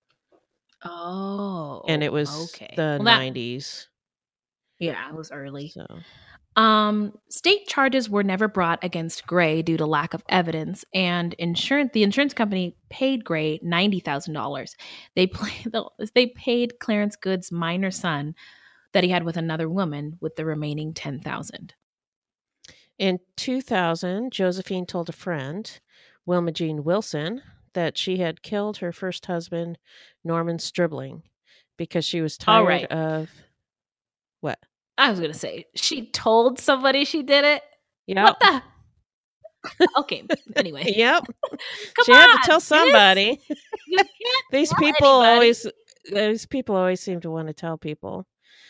And it Oh, was okay. the Well, 90s. yeah, it was early. So, State charges were never brought against Gray due to lack of evidence, and the insurance company paid Gray $90,000. They paid Clarence Good's minor son that he had with another woman with the remaining $10,000. in 2000, Josephine told a friend, Wilma Jean Wilson, that she had killed her first husband, Norman Stribling, because she was All tired right. of what? I was going to say, she told somebody she did it. Yep. What the? Okay. Anyway. Yep. Come She had to on, tell sis. somebody. You can't These tell people anybody. always seem to want to tell people.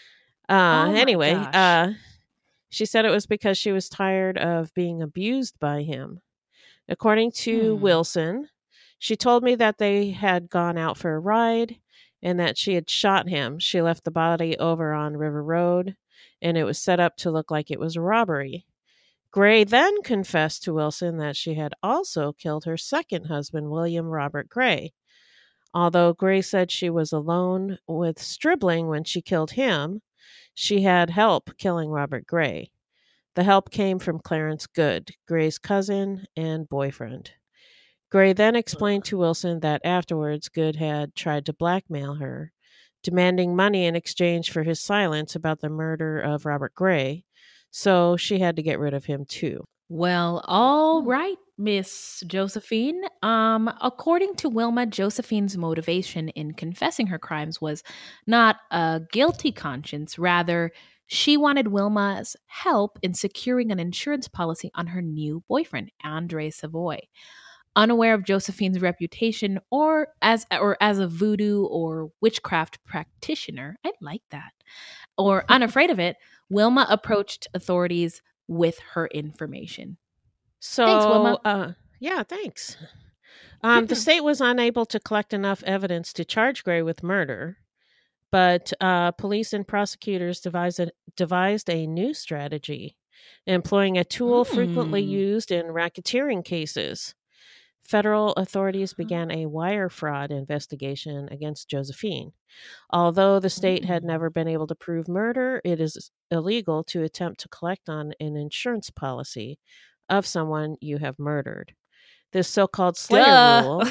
Oh my Anyway, gosh. she said it was because she was tired of being abused by him. According to Hmm. Wilson, she told me that they had gone out for a ride and that she had shot him. She left the body over on River Road, and it was set up to look like it was a robbery. Gray then confessed to Wilson that she had also killed her second husband, William Robert Gray. Although Gray said she was alone with Stribling when she killed him, she had help killing Robert Gray. The help came from Clarence Good, Gray's cousin and boyfriend. Gray then explained to Wilson that afterwards Good had tried to blackmail her, demanding money in exchange for his silence about the murder of Robert Gray, so she had to get rid of him too. Well, all right, Miss Josephine. According to Wilma, Josephine's motivation in confessing her crimes was not a guilty conscience. Rather, she wanted Wilma's help in securing an insurance policy on her new boyfriend, Andre Savoy. Unaware of Josephine's reputation or as a voodoo or witchcraft practitioner, I like that, or unafraid of it, Wilma approached authorities with her information. Thanks, So, Wilma. yeah, thanks. The state was unable to collect enough evidence to charge Gray with murder, but police and prosecutors devised a new strategy, employing a tool frequently Mm. used in racketeering cases. Federal authorities began a wire fraud investigation against Josephine. Although the state had Mm. never been able to prove murder, it is illegal to attempt to collect on an insurance policy of someone you have murdered. This so-called Slayer Duh. rule.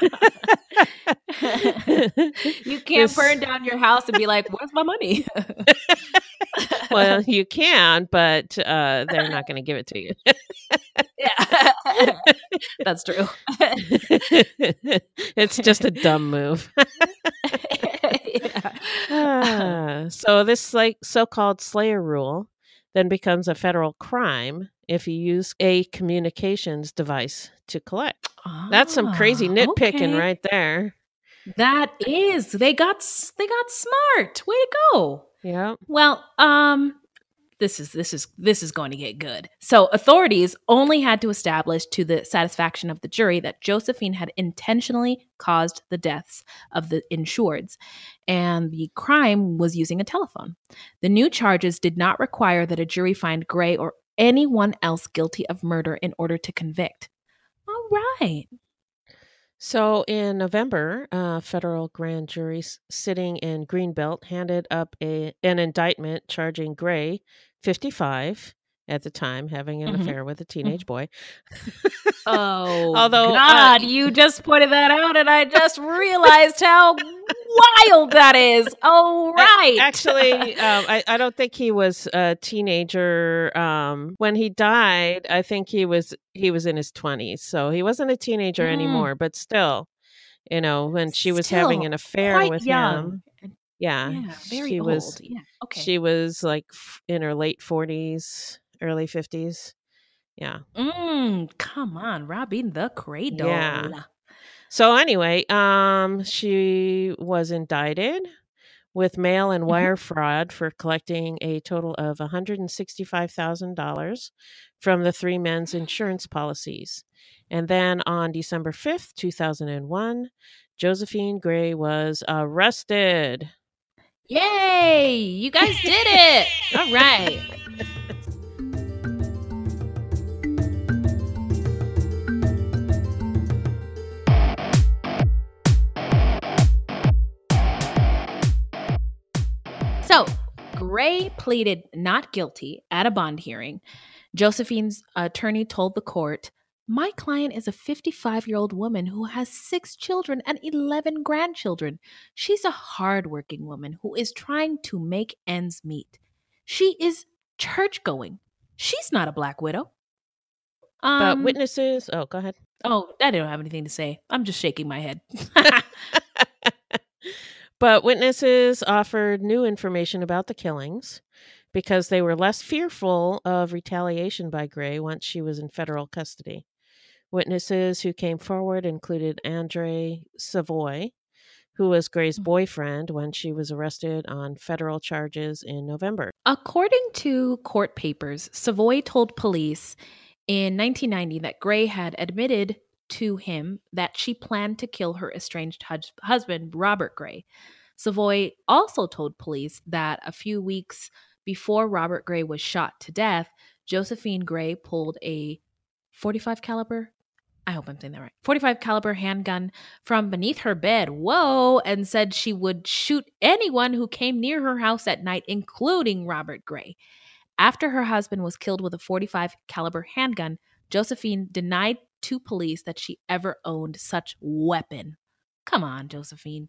You can't burn down your house and be like, "Where's my money?" Well, you can, but they're not going to give it to you. Yeah, that's true. It's just a dumb move. Yeah. So this so-called Slayer rule then becomes a federal crime if you use a communications device to collect. That's some crazy nitpicking Okay. right there. That is. They got smart. Way to go. Yeah. Well, this is going to get good. So authorities only had to establish to the satisfaction of the jury that Josephine had intentionally caused the deaths of the insureds, and the crime was using a telephone. The new charges did not require that a jury find Gray or anyone else guilty of murder in order to convict. All right. So in November, a federal grand jury sitting in Greenbelt handed up an indictment charging Gray, 55 at the time, having an affair with a teenage boy. Oh, Although, God, you just pointed that out, and I just realized how wild that is. Oh, right. Actually, I don't think he was a teenager. When he died, I think he was in his 20s, so he wasn't a teenager anymore. But still, when she was having an affair quite with young. him, yeah, Very she old. was. Yeah. Okay. She was like in her late 40s, early 50s. Yeah. Come on, robbing the cradle. Yeah. So anyway, she was indicted with mail and wire fraud for collecting a total of $165,000 from the three men's insurance policies. And then on December 5th, 2001, Josephine Gray was arrested. Yay! You guys did it! All right. So, Gray pleaded not guilty at a bond hearing. Josephine's attorney told the court, "My client is a 55-year-old woman who has 6 children and 11 grandchildren. She's a hardworking woman who is trying to make ends meet. She is church going. She's not a black widow." But Um, witnesses, oh, go ahead. oh, I don't have anything to say. I'm just shaking my head. But witnesses offered new information about the killings because they were less fearful of retaliation by Gray once she was in federal custody. Witnesses who came forward included Andre Savoy, who was Gray's boyfriend when she was arrested on federal charges in November. According to court papers, Savoy told police in 1990 that Gray had admitted to him that she planned to kill her estranged husband, Robert Gray. Savoy also told police that a few weeks before Robert Gray was shot to death, Josephine Gray pulled a 45 caliber, I hope I'm saying that right, 45 caliber handgun from beneath her bed, whoa, and said she would shoot anyone who came near her house at night, including Robert Gray. After her husband was killed with a 45 caliber handgun, Josephine denied to police that she ever owned such weapon. Come on, Josephine.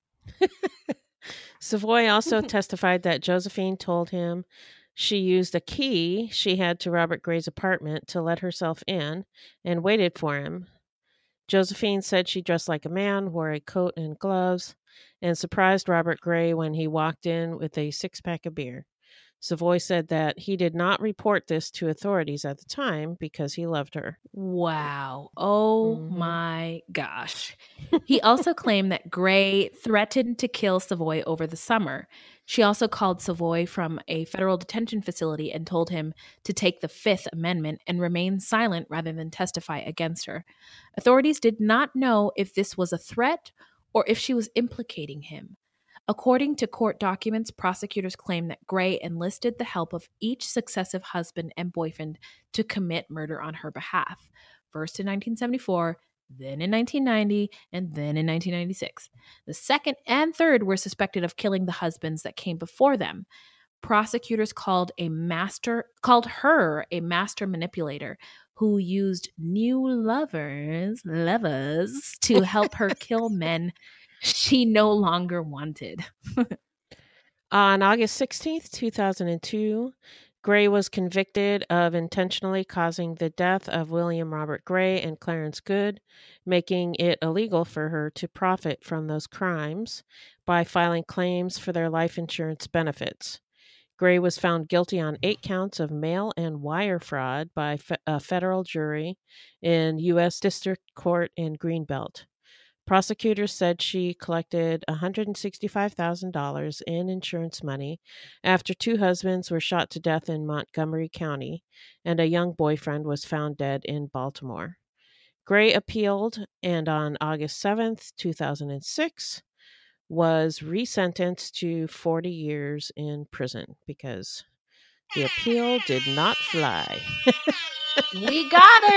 Savoy also testified that Josephine told him she used a key she had to Robert Gray's apartment to let herself in and waited for him. Josephine said she dressed like a man, wore a coat and gloves, and surprised Robert Gray when he walked in with a 6-pack of beer. Savoy said that he did not report this to authorities at the time because he loved her. Wow. Oh my gosh. He also claimed that Gray threatened to kill Savoy over the summer. She also called Savoy from a federal detention facility and told him to take the Fifth Amendment and remain silent rather than testify against her. Authorities did not know if this was a threat or if she was implicating him. According to court documents, prosecutors claim that Gray enlisted the help of each successive husband and boyfriend to commit murder on her behalf, first in 1974, then in 1990, and then in 1996. The second and third were suspected of killing the husbands that came before them. Prosecutors called her a master manipulator who used new lovers to help her kill men she no longer wanted. On August 16th, 2002, Gray was convicted of intentionally causing the death of William Robert Gray and Clarence Good, making it illegal for her to profit from those crimes by filing claims for their life insurance benefits. Gray was found guilty on 8 counts of mail and wire fraud by a federal jury in U.S. District Court in Greenbelt. Prosecutors said she collected $165,000 in insurance money after 2 husbands were shot to death in Montgomery County and a young boyfriend was found dead in Baltimore. Gray appealed and on August 7th, 2006, was resentenced to 40 years in prison because the appeal did not fly. We got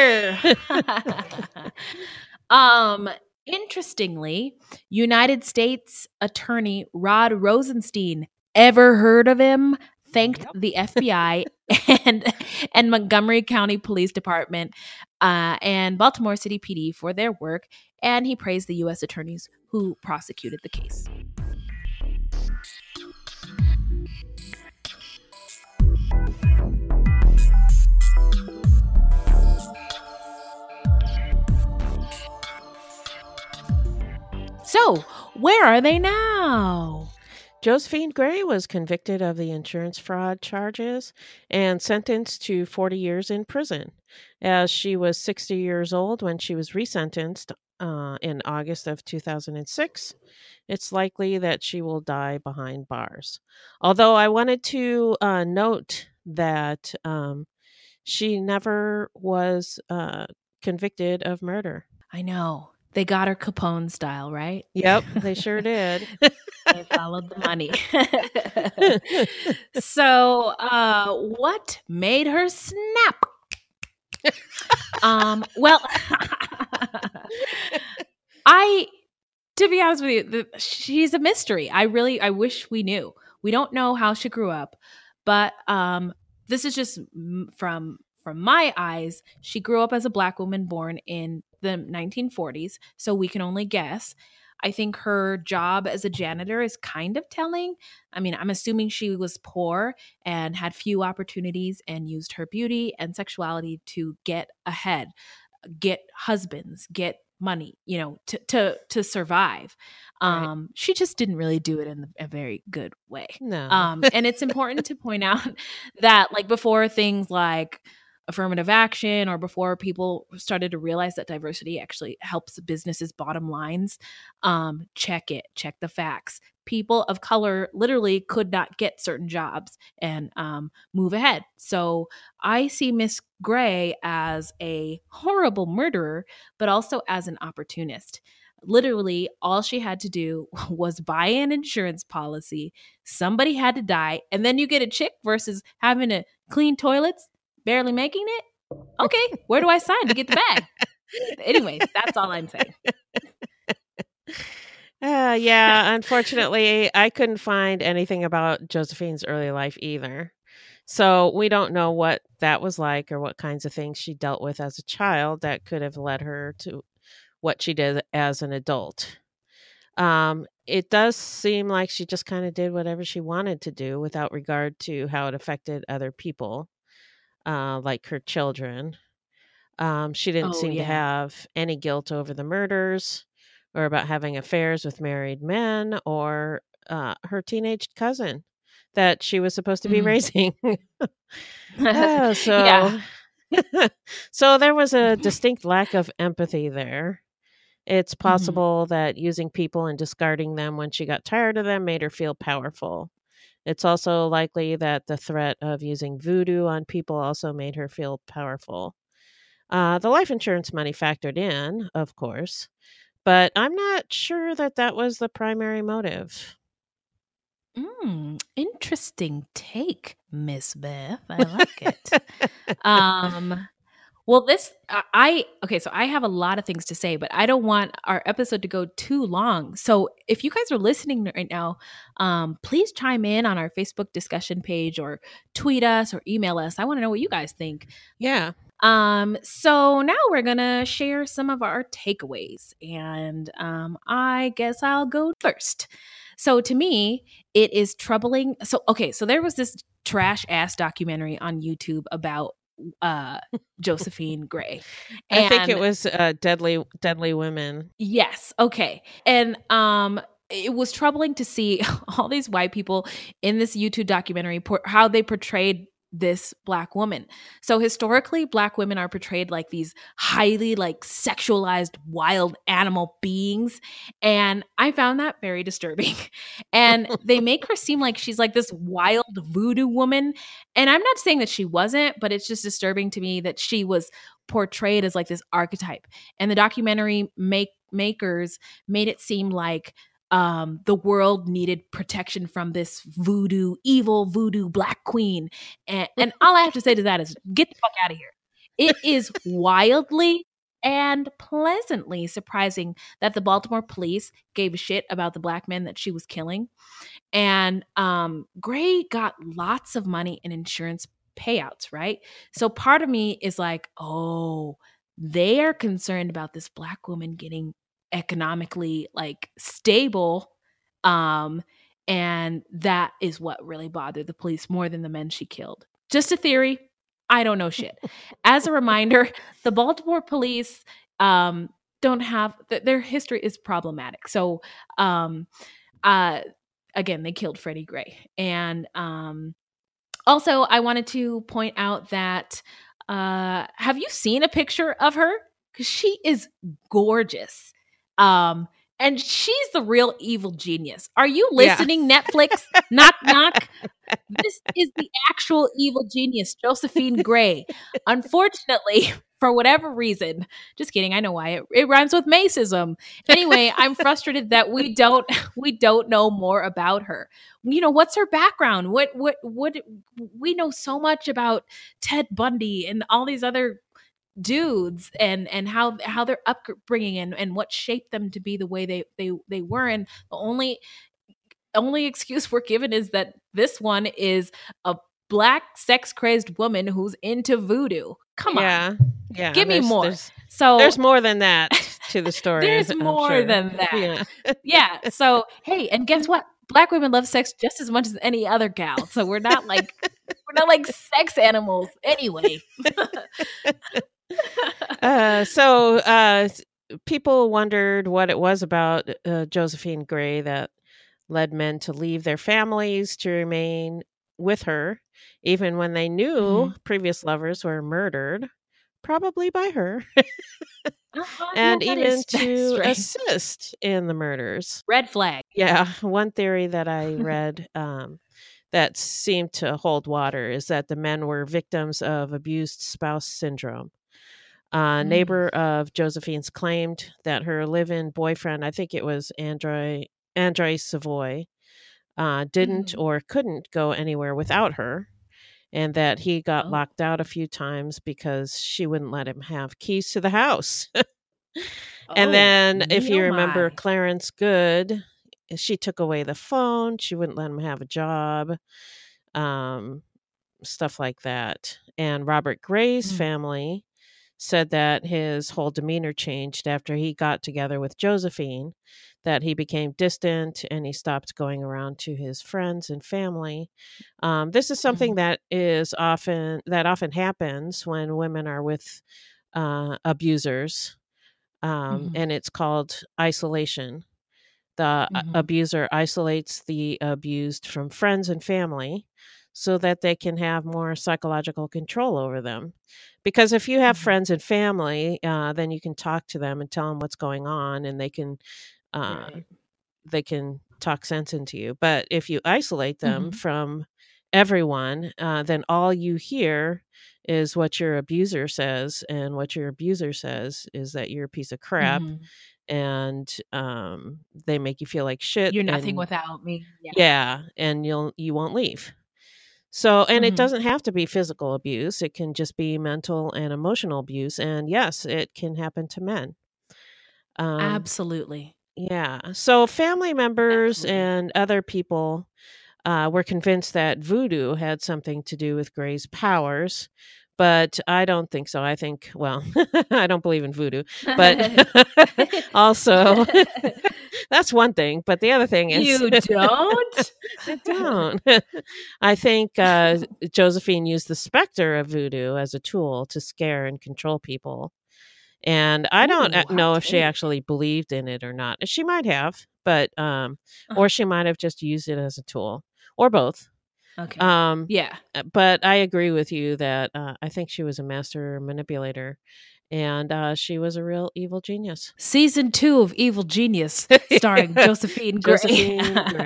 her. Interestingly, United States Attorney Rod Rosenstein, ever heard of him? Thanked the FBI and Montgomery County Police Department and Baltimore City PD for their work, and he praised the U.S. attorneys who prosecuted the case. So, where are they now? Josephine Gray was convicted of the insurance fraud charges and sentenced to 40 years in prison. As she was 60 years old when she was resentenced in August of 2006, it's likely that she will die behind bars. Although I wanted to note that she never was convicted of murder. I know. They got her Capone style, right? Yep, they sure did. They followed the money. So, what made her snap? Well, to be honest with you, she's a mystery. I wish we knew. We don't know how she grew up, but this is just from my eyes. She grew up as a Black woman born in the 1940s, so we can only guess. I think her job as a janitor is kind of telling. I mean, I'm assuming she was poor and had few opportunities and used her beauty and sexuality to get ahead, get husbands, get money, to survive. Right. She just didn't really do it in a very good way. No. And it's important to point out that, like, before things like affirmative action, or before people started to realize that diversity actually helps businesses' bottom lines, check the facts. People of color literally could not get certain jobs and move ahead. So I see Miss Gray as a horrible murderer, but also as an opportunist. Literally, all she had to do was buy an insurance policy. Somebody had to die, and then you get a chick versus having to clean toilets, barely making it. Okay, where do I sign to get the bag? Anyway, that's all I'm saying. Yeah, unfortunately, I couldn't find anything about Josephine's early life either. So we don't know what that was like or what kinds of things she dealt with as a child that could have led her to what she did as an adult. It does seem like she just kind of did whatever she wanted to do without regard to how it affected other people, like her children. She didn't Oh seem to yeah. have any guilt over the murders or about having affairs with married men or her teenage cousin that she was supposed to be raising. Oh, Yeah. so there was a distinct lack of empathy there. It's possible that using people and discarding them when she got tired of them made her feel powerful. It's also likely that the threat of using voodoo on people also made her feel powerful. The life insurance money factored in, of course, but I'm not sure that that was the primary motive. Interesting take, Miss Beth. I like it. Well, okay, so I have a lot of things to say, but I don't want our episode to go too long. So if you guys are listening right now, please chime in on our Facebook discussion page, or tweet us or email us. I want to know what you guys think. Yeah. So now we're gonna share some of our takeaways, and I guess I'll go first. So to me, it is troubling. So there was this trash ass documentary on YouTube about Josephine Gray. I think it And was Deadly Women. yes, okay. And it was troubling to see all these white people in this YouTube documentary, how they portrayed this Black woman. So historically, Black women are portrayed like these highly, like, sexualized wild animal beings, and I found that very disturbing. And they make her seem like she's like this wild voodoo woman, and I'm not saying that she wasn't, but it's just disturbing to me that she was portrayed as like this archetype. And the documentary makers made it seem like the world needed protection from this evil voodoo Black queen. And all I have to say to that is, get the fuck out of here. It is wildly and pleasantly surprising that the Baltimore police gave a shit about the Black men that she was killing. And Gray got lots of money in insurance payouts, right? So part of me is like, oh, they are concerned about this Black woman getting economically, like, stable, and that is what really bothered the police more than the men she killed. Just a theory. I don't know shit. As a reminder, the Baltimore police don't have their history is problematic. So again, they killed Freddie Gray. And also I wanted to point out that have you seen a picture of her? Because she is gorgeous. And she's the real evil genius. Are you listening, Netflix? Knock, knock. This is the actual evil genius, Josephine Gray. Unfortunately, for whatever reason. Just kidding. I know why. It rhymes with Macism. Anyway, I'm frustrated that we don't know more about her. What's her background? What we know so much about Ted Bundy and all these other dudes and how their upbringing and what shaped them to be the way they were. And the only excuse we're given is that this one is a black sex crazed woman who's into voodoo. Come on. Yeah. Give me more. There's more than that to the story. There's more sure. than that. Yeah. Yeah. So, hey, and guess what? Black women love sex just as much as any other gal. So we're not like sex animals anyway. People wondered what it was about Josephine Gray that led men to leave their families to remain with her, even when they knew previous lovers were murdered, probably by her, and even to assist in the murders. Red flag. Yeah. One theory that I read that seemed to hold water is that the men were victims of abused spouse syndrome. A neighbor of Josephine's claimed that her live-in boyfriend, I think it was Andre Savoy, didn't or couldn't go anywhere without her, and that he got locked out a few times because she wouldn't let him have keys to the house. And then, if you remember Clarence Good, she took away the phone. She wouldn't let him have a job, stuff like that. And Robert Gray's family said that his whole demeanor changed after he got together with Josephine, that he became distant and he stopped going around to his friends and family. This is something that often happens when women are with abusers, and it's called isolation. The abuser isolates the abused from friends and family so that they can have more psychological control over them. Because if you have friends and family, then you can talk to them and tell them what's going on, and they can talk sense into you. But if you isolate them from everyone, then all you hear is what your abuser says, and what your abuser says is that you're a piece of crap. And they make you feel like shit. You're nothing without me. Yeah, and you won't leave. So, and it doesn't have to be physical abuse. It can just be mental and emotional abuse. And yes, it can happen to men. Absolutely. Yeah. So family members and other people were convinced that voodoo had something to do with Gray's powers. But I don't think so. I think, well, I don't believe in voodoo. But also, that's one thing. But the other thing is... You don't? I don't. I think Josephine used the specter of voodoo as a tool to scare and control people. And I don't know if she actually believed in it or not. She might have, but or she might have just used it as a tool, or both. Okay. Yeah. But I agree with you that I think she was a master manipulator, and she was a real evil genius. Season 2 of Evil Genius, starring Josephine Gray.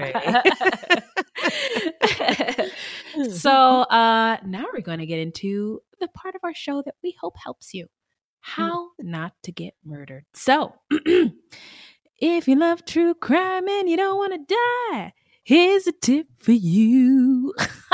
So now we're going to get into the part of our show that we hope helps you. How not to get murdered. So, if you love true crime and you don't want to die, here's a tip for you.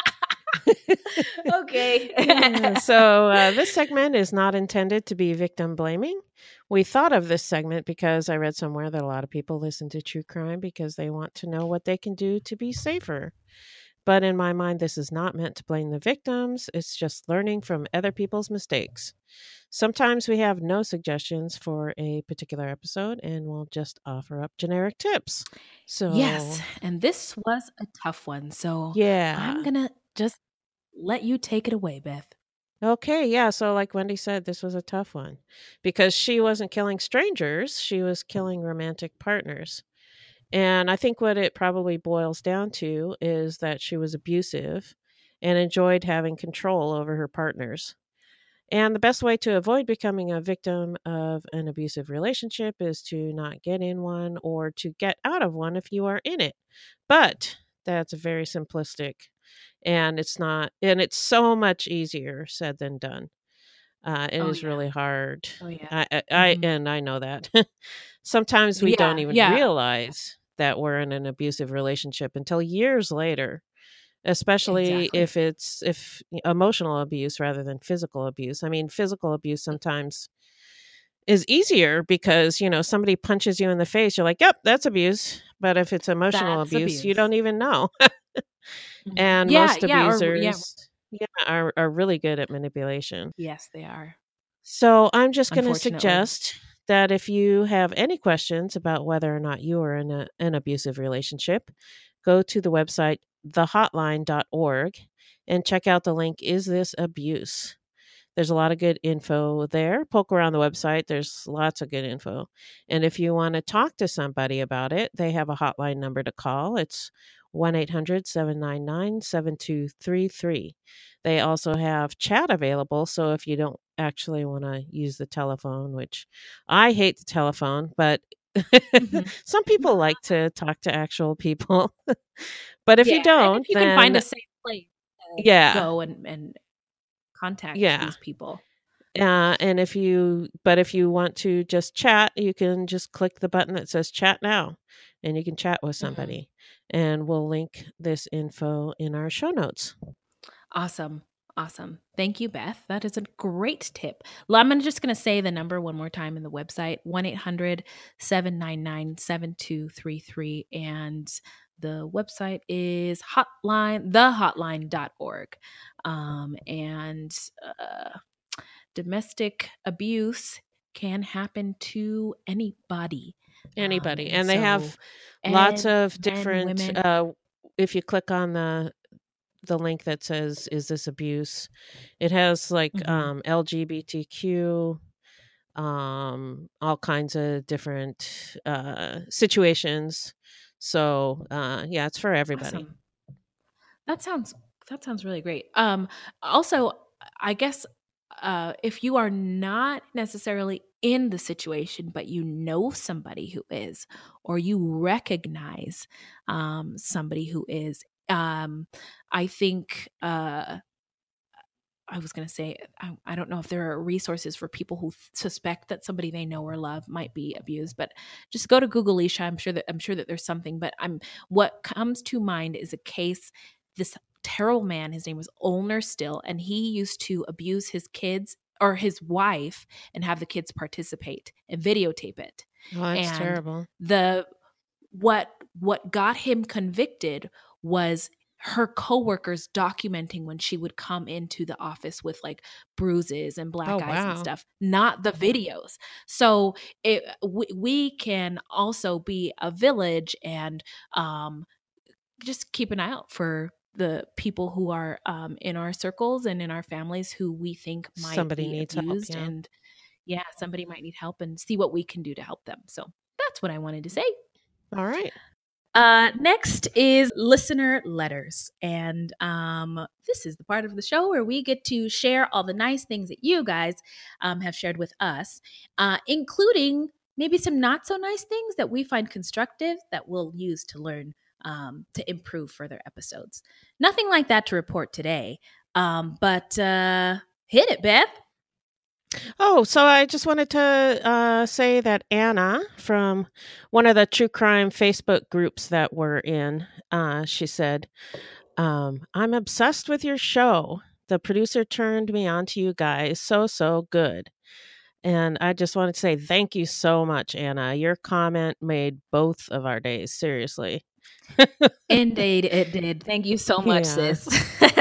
Okay. So this segment is not intended to be victim blaming. We thought of this segment because I read somewhere that a lot of people listen to true crime because they want to know what they can do to be safer. But in my mind, this is not meant to blame the victims. It's just learning from other people's mistakes. Sometimes we have no suggestions for a particular episode, and we'll just offer up generic tips. So yes, and this was a tough one. So yeah, I'm going to just let you take it away, Beth. Okay, yeah. So like Wendy said, this was a tough one because she wasn't killing strangers. She was killing romantic partners. And I think what it probably boils down to is that she was abusive and enjoyed having control over her partners. And the best way to avoid becoming a victim of an abusive relationship is to not get in one or to get out of one if you are in it. But that's very simplistic, and it's not, and it's so much easier said than done. It Oh is yeah. really hard. Oh yeah. I and I know that. Sometimes we don't Yeah, even yeah, realize that we're in an abusive relationship until years later, especially exactly. if emotional abuse rather than physical abuse. I mean, physical abuse sometimes is easier because, somebody punches you in the face, you're like, "Yep, that's abuse." But if it's emotional That's abuse, you abuse. don't even know. Mhm. And Yeah, most yeah, or yeah, abusers, yeah, are really good at manipulation. yes, they are. So I'm just going to Unfortunately. suggest that if you have any questions about whether or not you are in an abusive relationship, go to the website thehotline.org and check out the link, Is This Abuse? There's a lot of good info there. Poke around the website. There's lots of good info. And if you want to talk to somebody about it, they have a hotline number to call. It's 1-800-799-7233. They also have chat available. So if you don't actually want to use the telephone, which I hate the telephone, but Mhm. some people like to talk to actual people. But if you Yeah, and don't, if you can find then a safe place to yeah, go and contact yeah. these people. And if you want to just chat, you can just click the button that says chat now and you can chat with Mhm. somebody. And we'll link this info in our show notes. Awesome. Awesome. Thank you, Beth. That is a great tip. I'm just going to say the number one more time in the website, 1-800-799-7233. And the website is thehotline.org. And domestic abuse can happen to anybody. Anybody. And And they so, have lots and of men, different women, if you click on the link that says is this abuse, it has like mhm. LGBTQ, all kinds of different situations. So yeah, it's for everybody. Awesome. That sounds that sounds really great. Also, I guess if you are not necessarily in the situation, but you know somebody who is, or you recognize somebody who is, I think I was going to say, I don't know if there are resources for people who suspect that somebody they know or love might be abused, but just go to Google Leisha. I'm sure that there's something, but what comes to mind is a case. This terrible man, his name was Olner Still, and he used to abuse his kids or his wife and have the kids participate and videotape it. Oh, that's And terrible. the what got him convicted was her coworkers documenting when she would come into the office with like bruises and Oh, black eyes and wow. stuff, not the videos. So we can also be a village and um, just keep an eye out for the people who are in our circles and in our families who we think might Somebody be needs help, abused. yeah. And yeah, somebody might need help and see what we can do to help them. So that's what I wanted to say. All right. Next is listener letters. And this is the part of the show where we get to share all the nice things that you guys have shared with us, including maybe some not so nice things that we find constructive that we'll use to learn to improve further episodes. Nothing like that to report today, but hit it, Beth. Oh, so I just wanted to say that Anna from one of the true crime Facebook groups that we're in, she said, I'm obsessed with your show. The producer turned me on to you guys. So, so good. And I just wanted to say thank you so much, Anna. Your comment made both of our days, seriously. Indeed, it did. Thank you so much, Yeah. sis.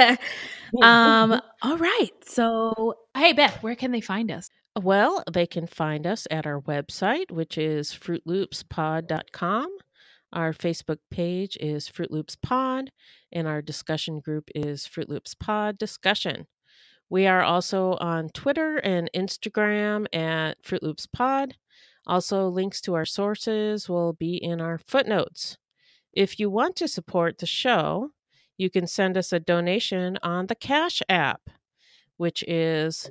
All right. So, hey, Beth, where can they find us? Well, they can find us at our website, which is fruitloopspod.com. Our Facebook page is Fruit Loops Pod, and our discussion group is Fruit Loops Pod Discussion. We are also on Twitter and Instagram at Fruit Loops Pod. Also, links to our sources will be in our footnotes. If you want to support the show, you can send us a donation on the Cash app, which is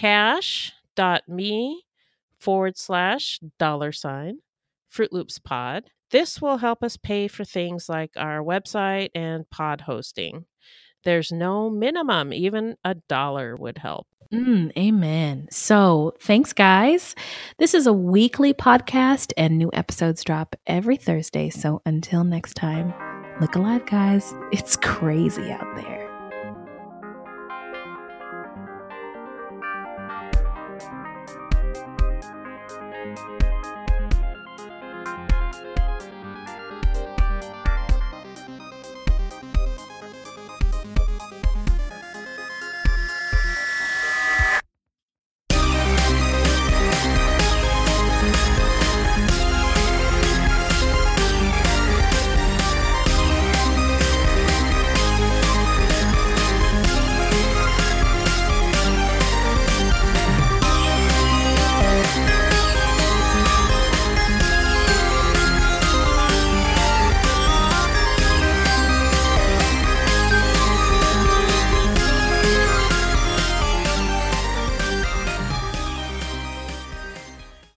cash.me/$ Fruit Loops Pod. This will help us pay for things like our website and pod hosting. there's no minimum. Even $1 would help. Amen. So thanks, guys. This is a weekly podcast and new episodes drop every Thursday. So until next time, look alive, guys. It's crazy out there.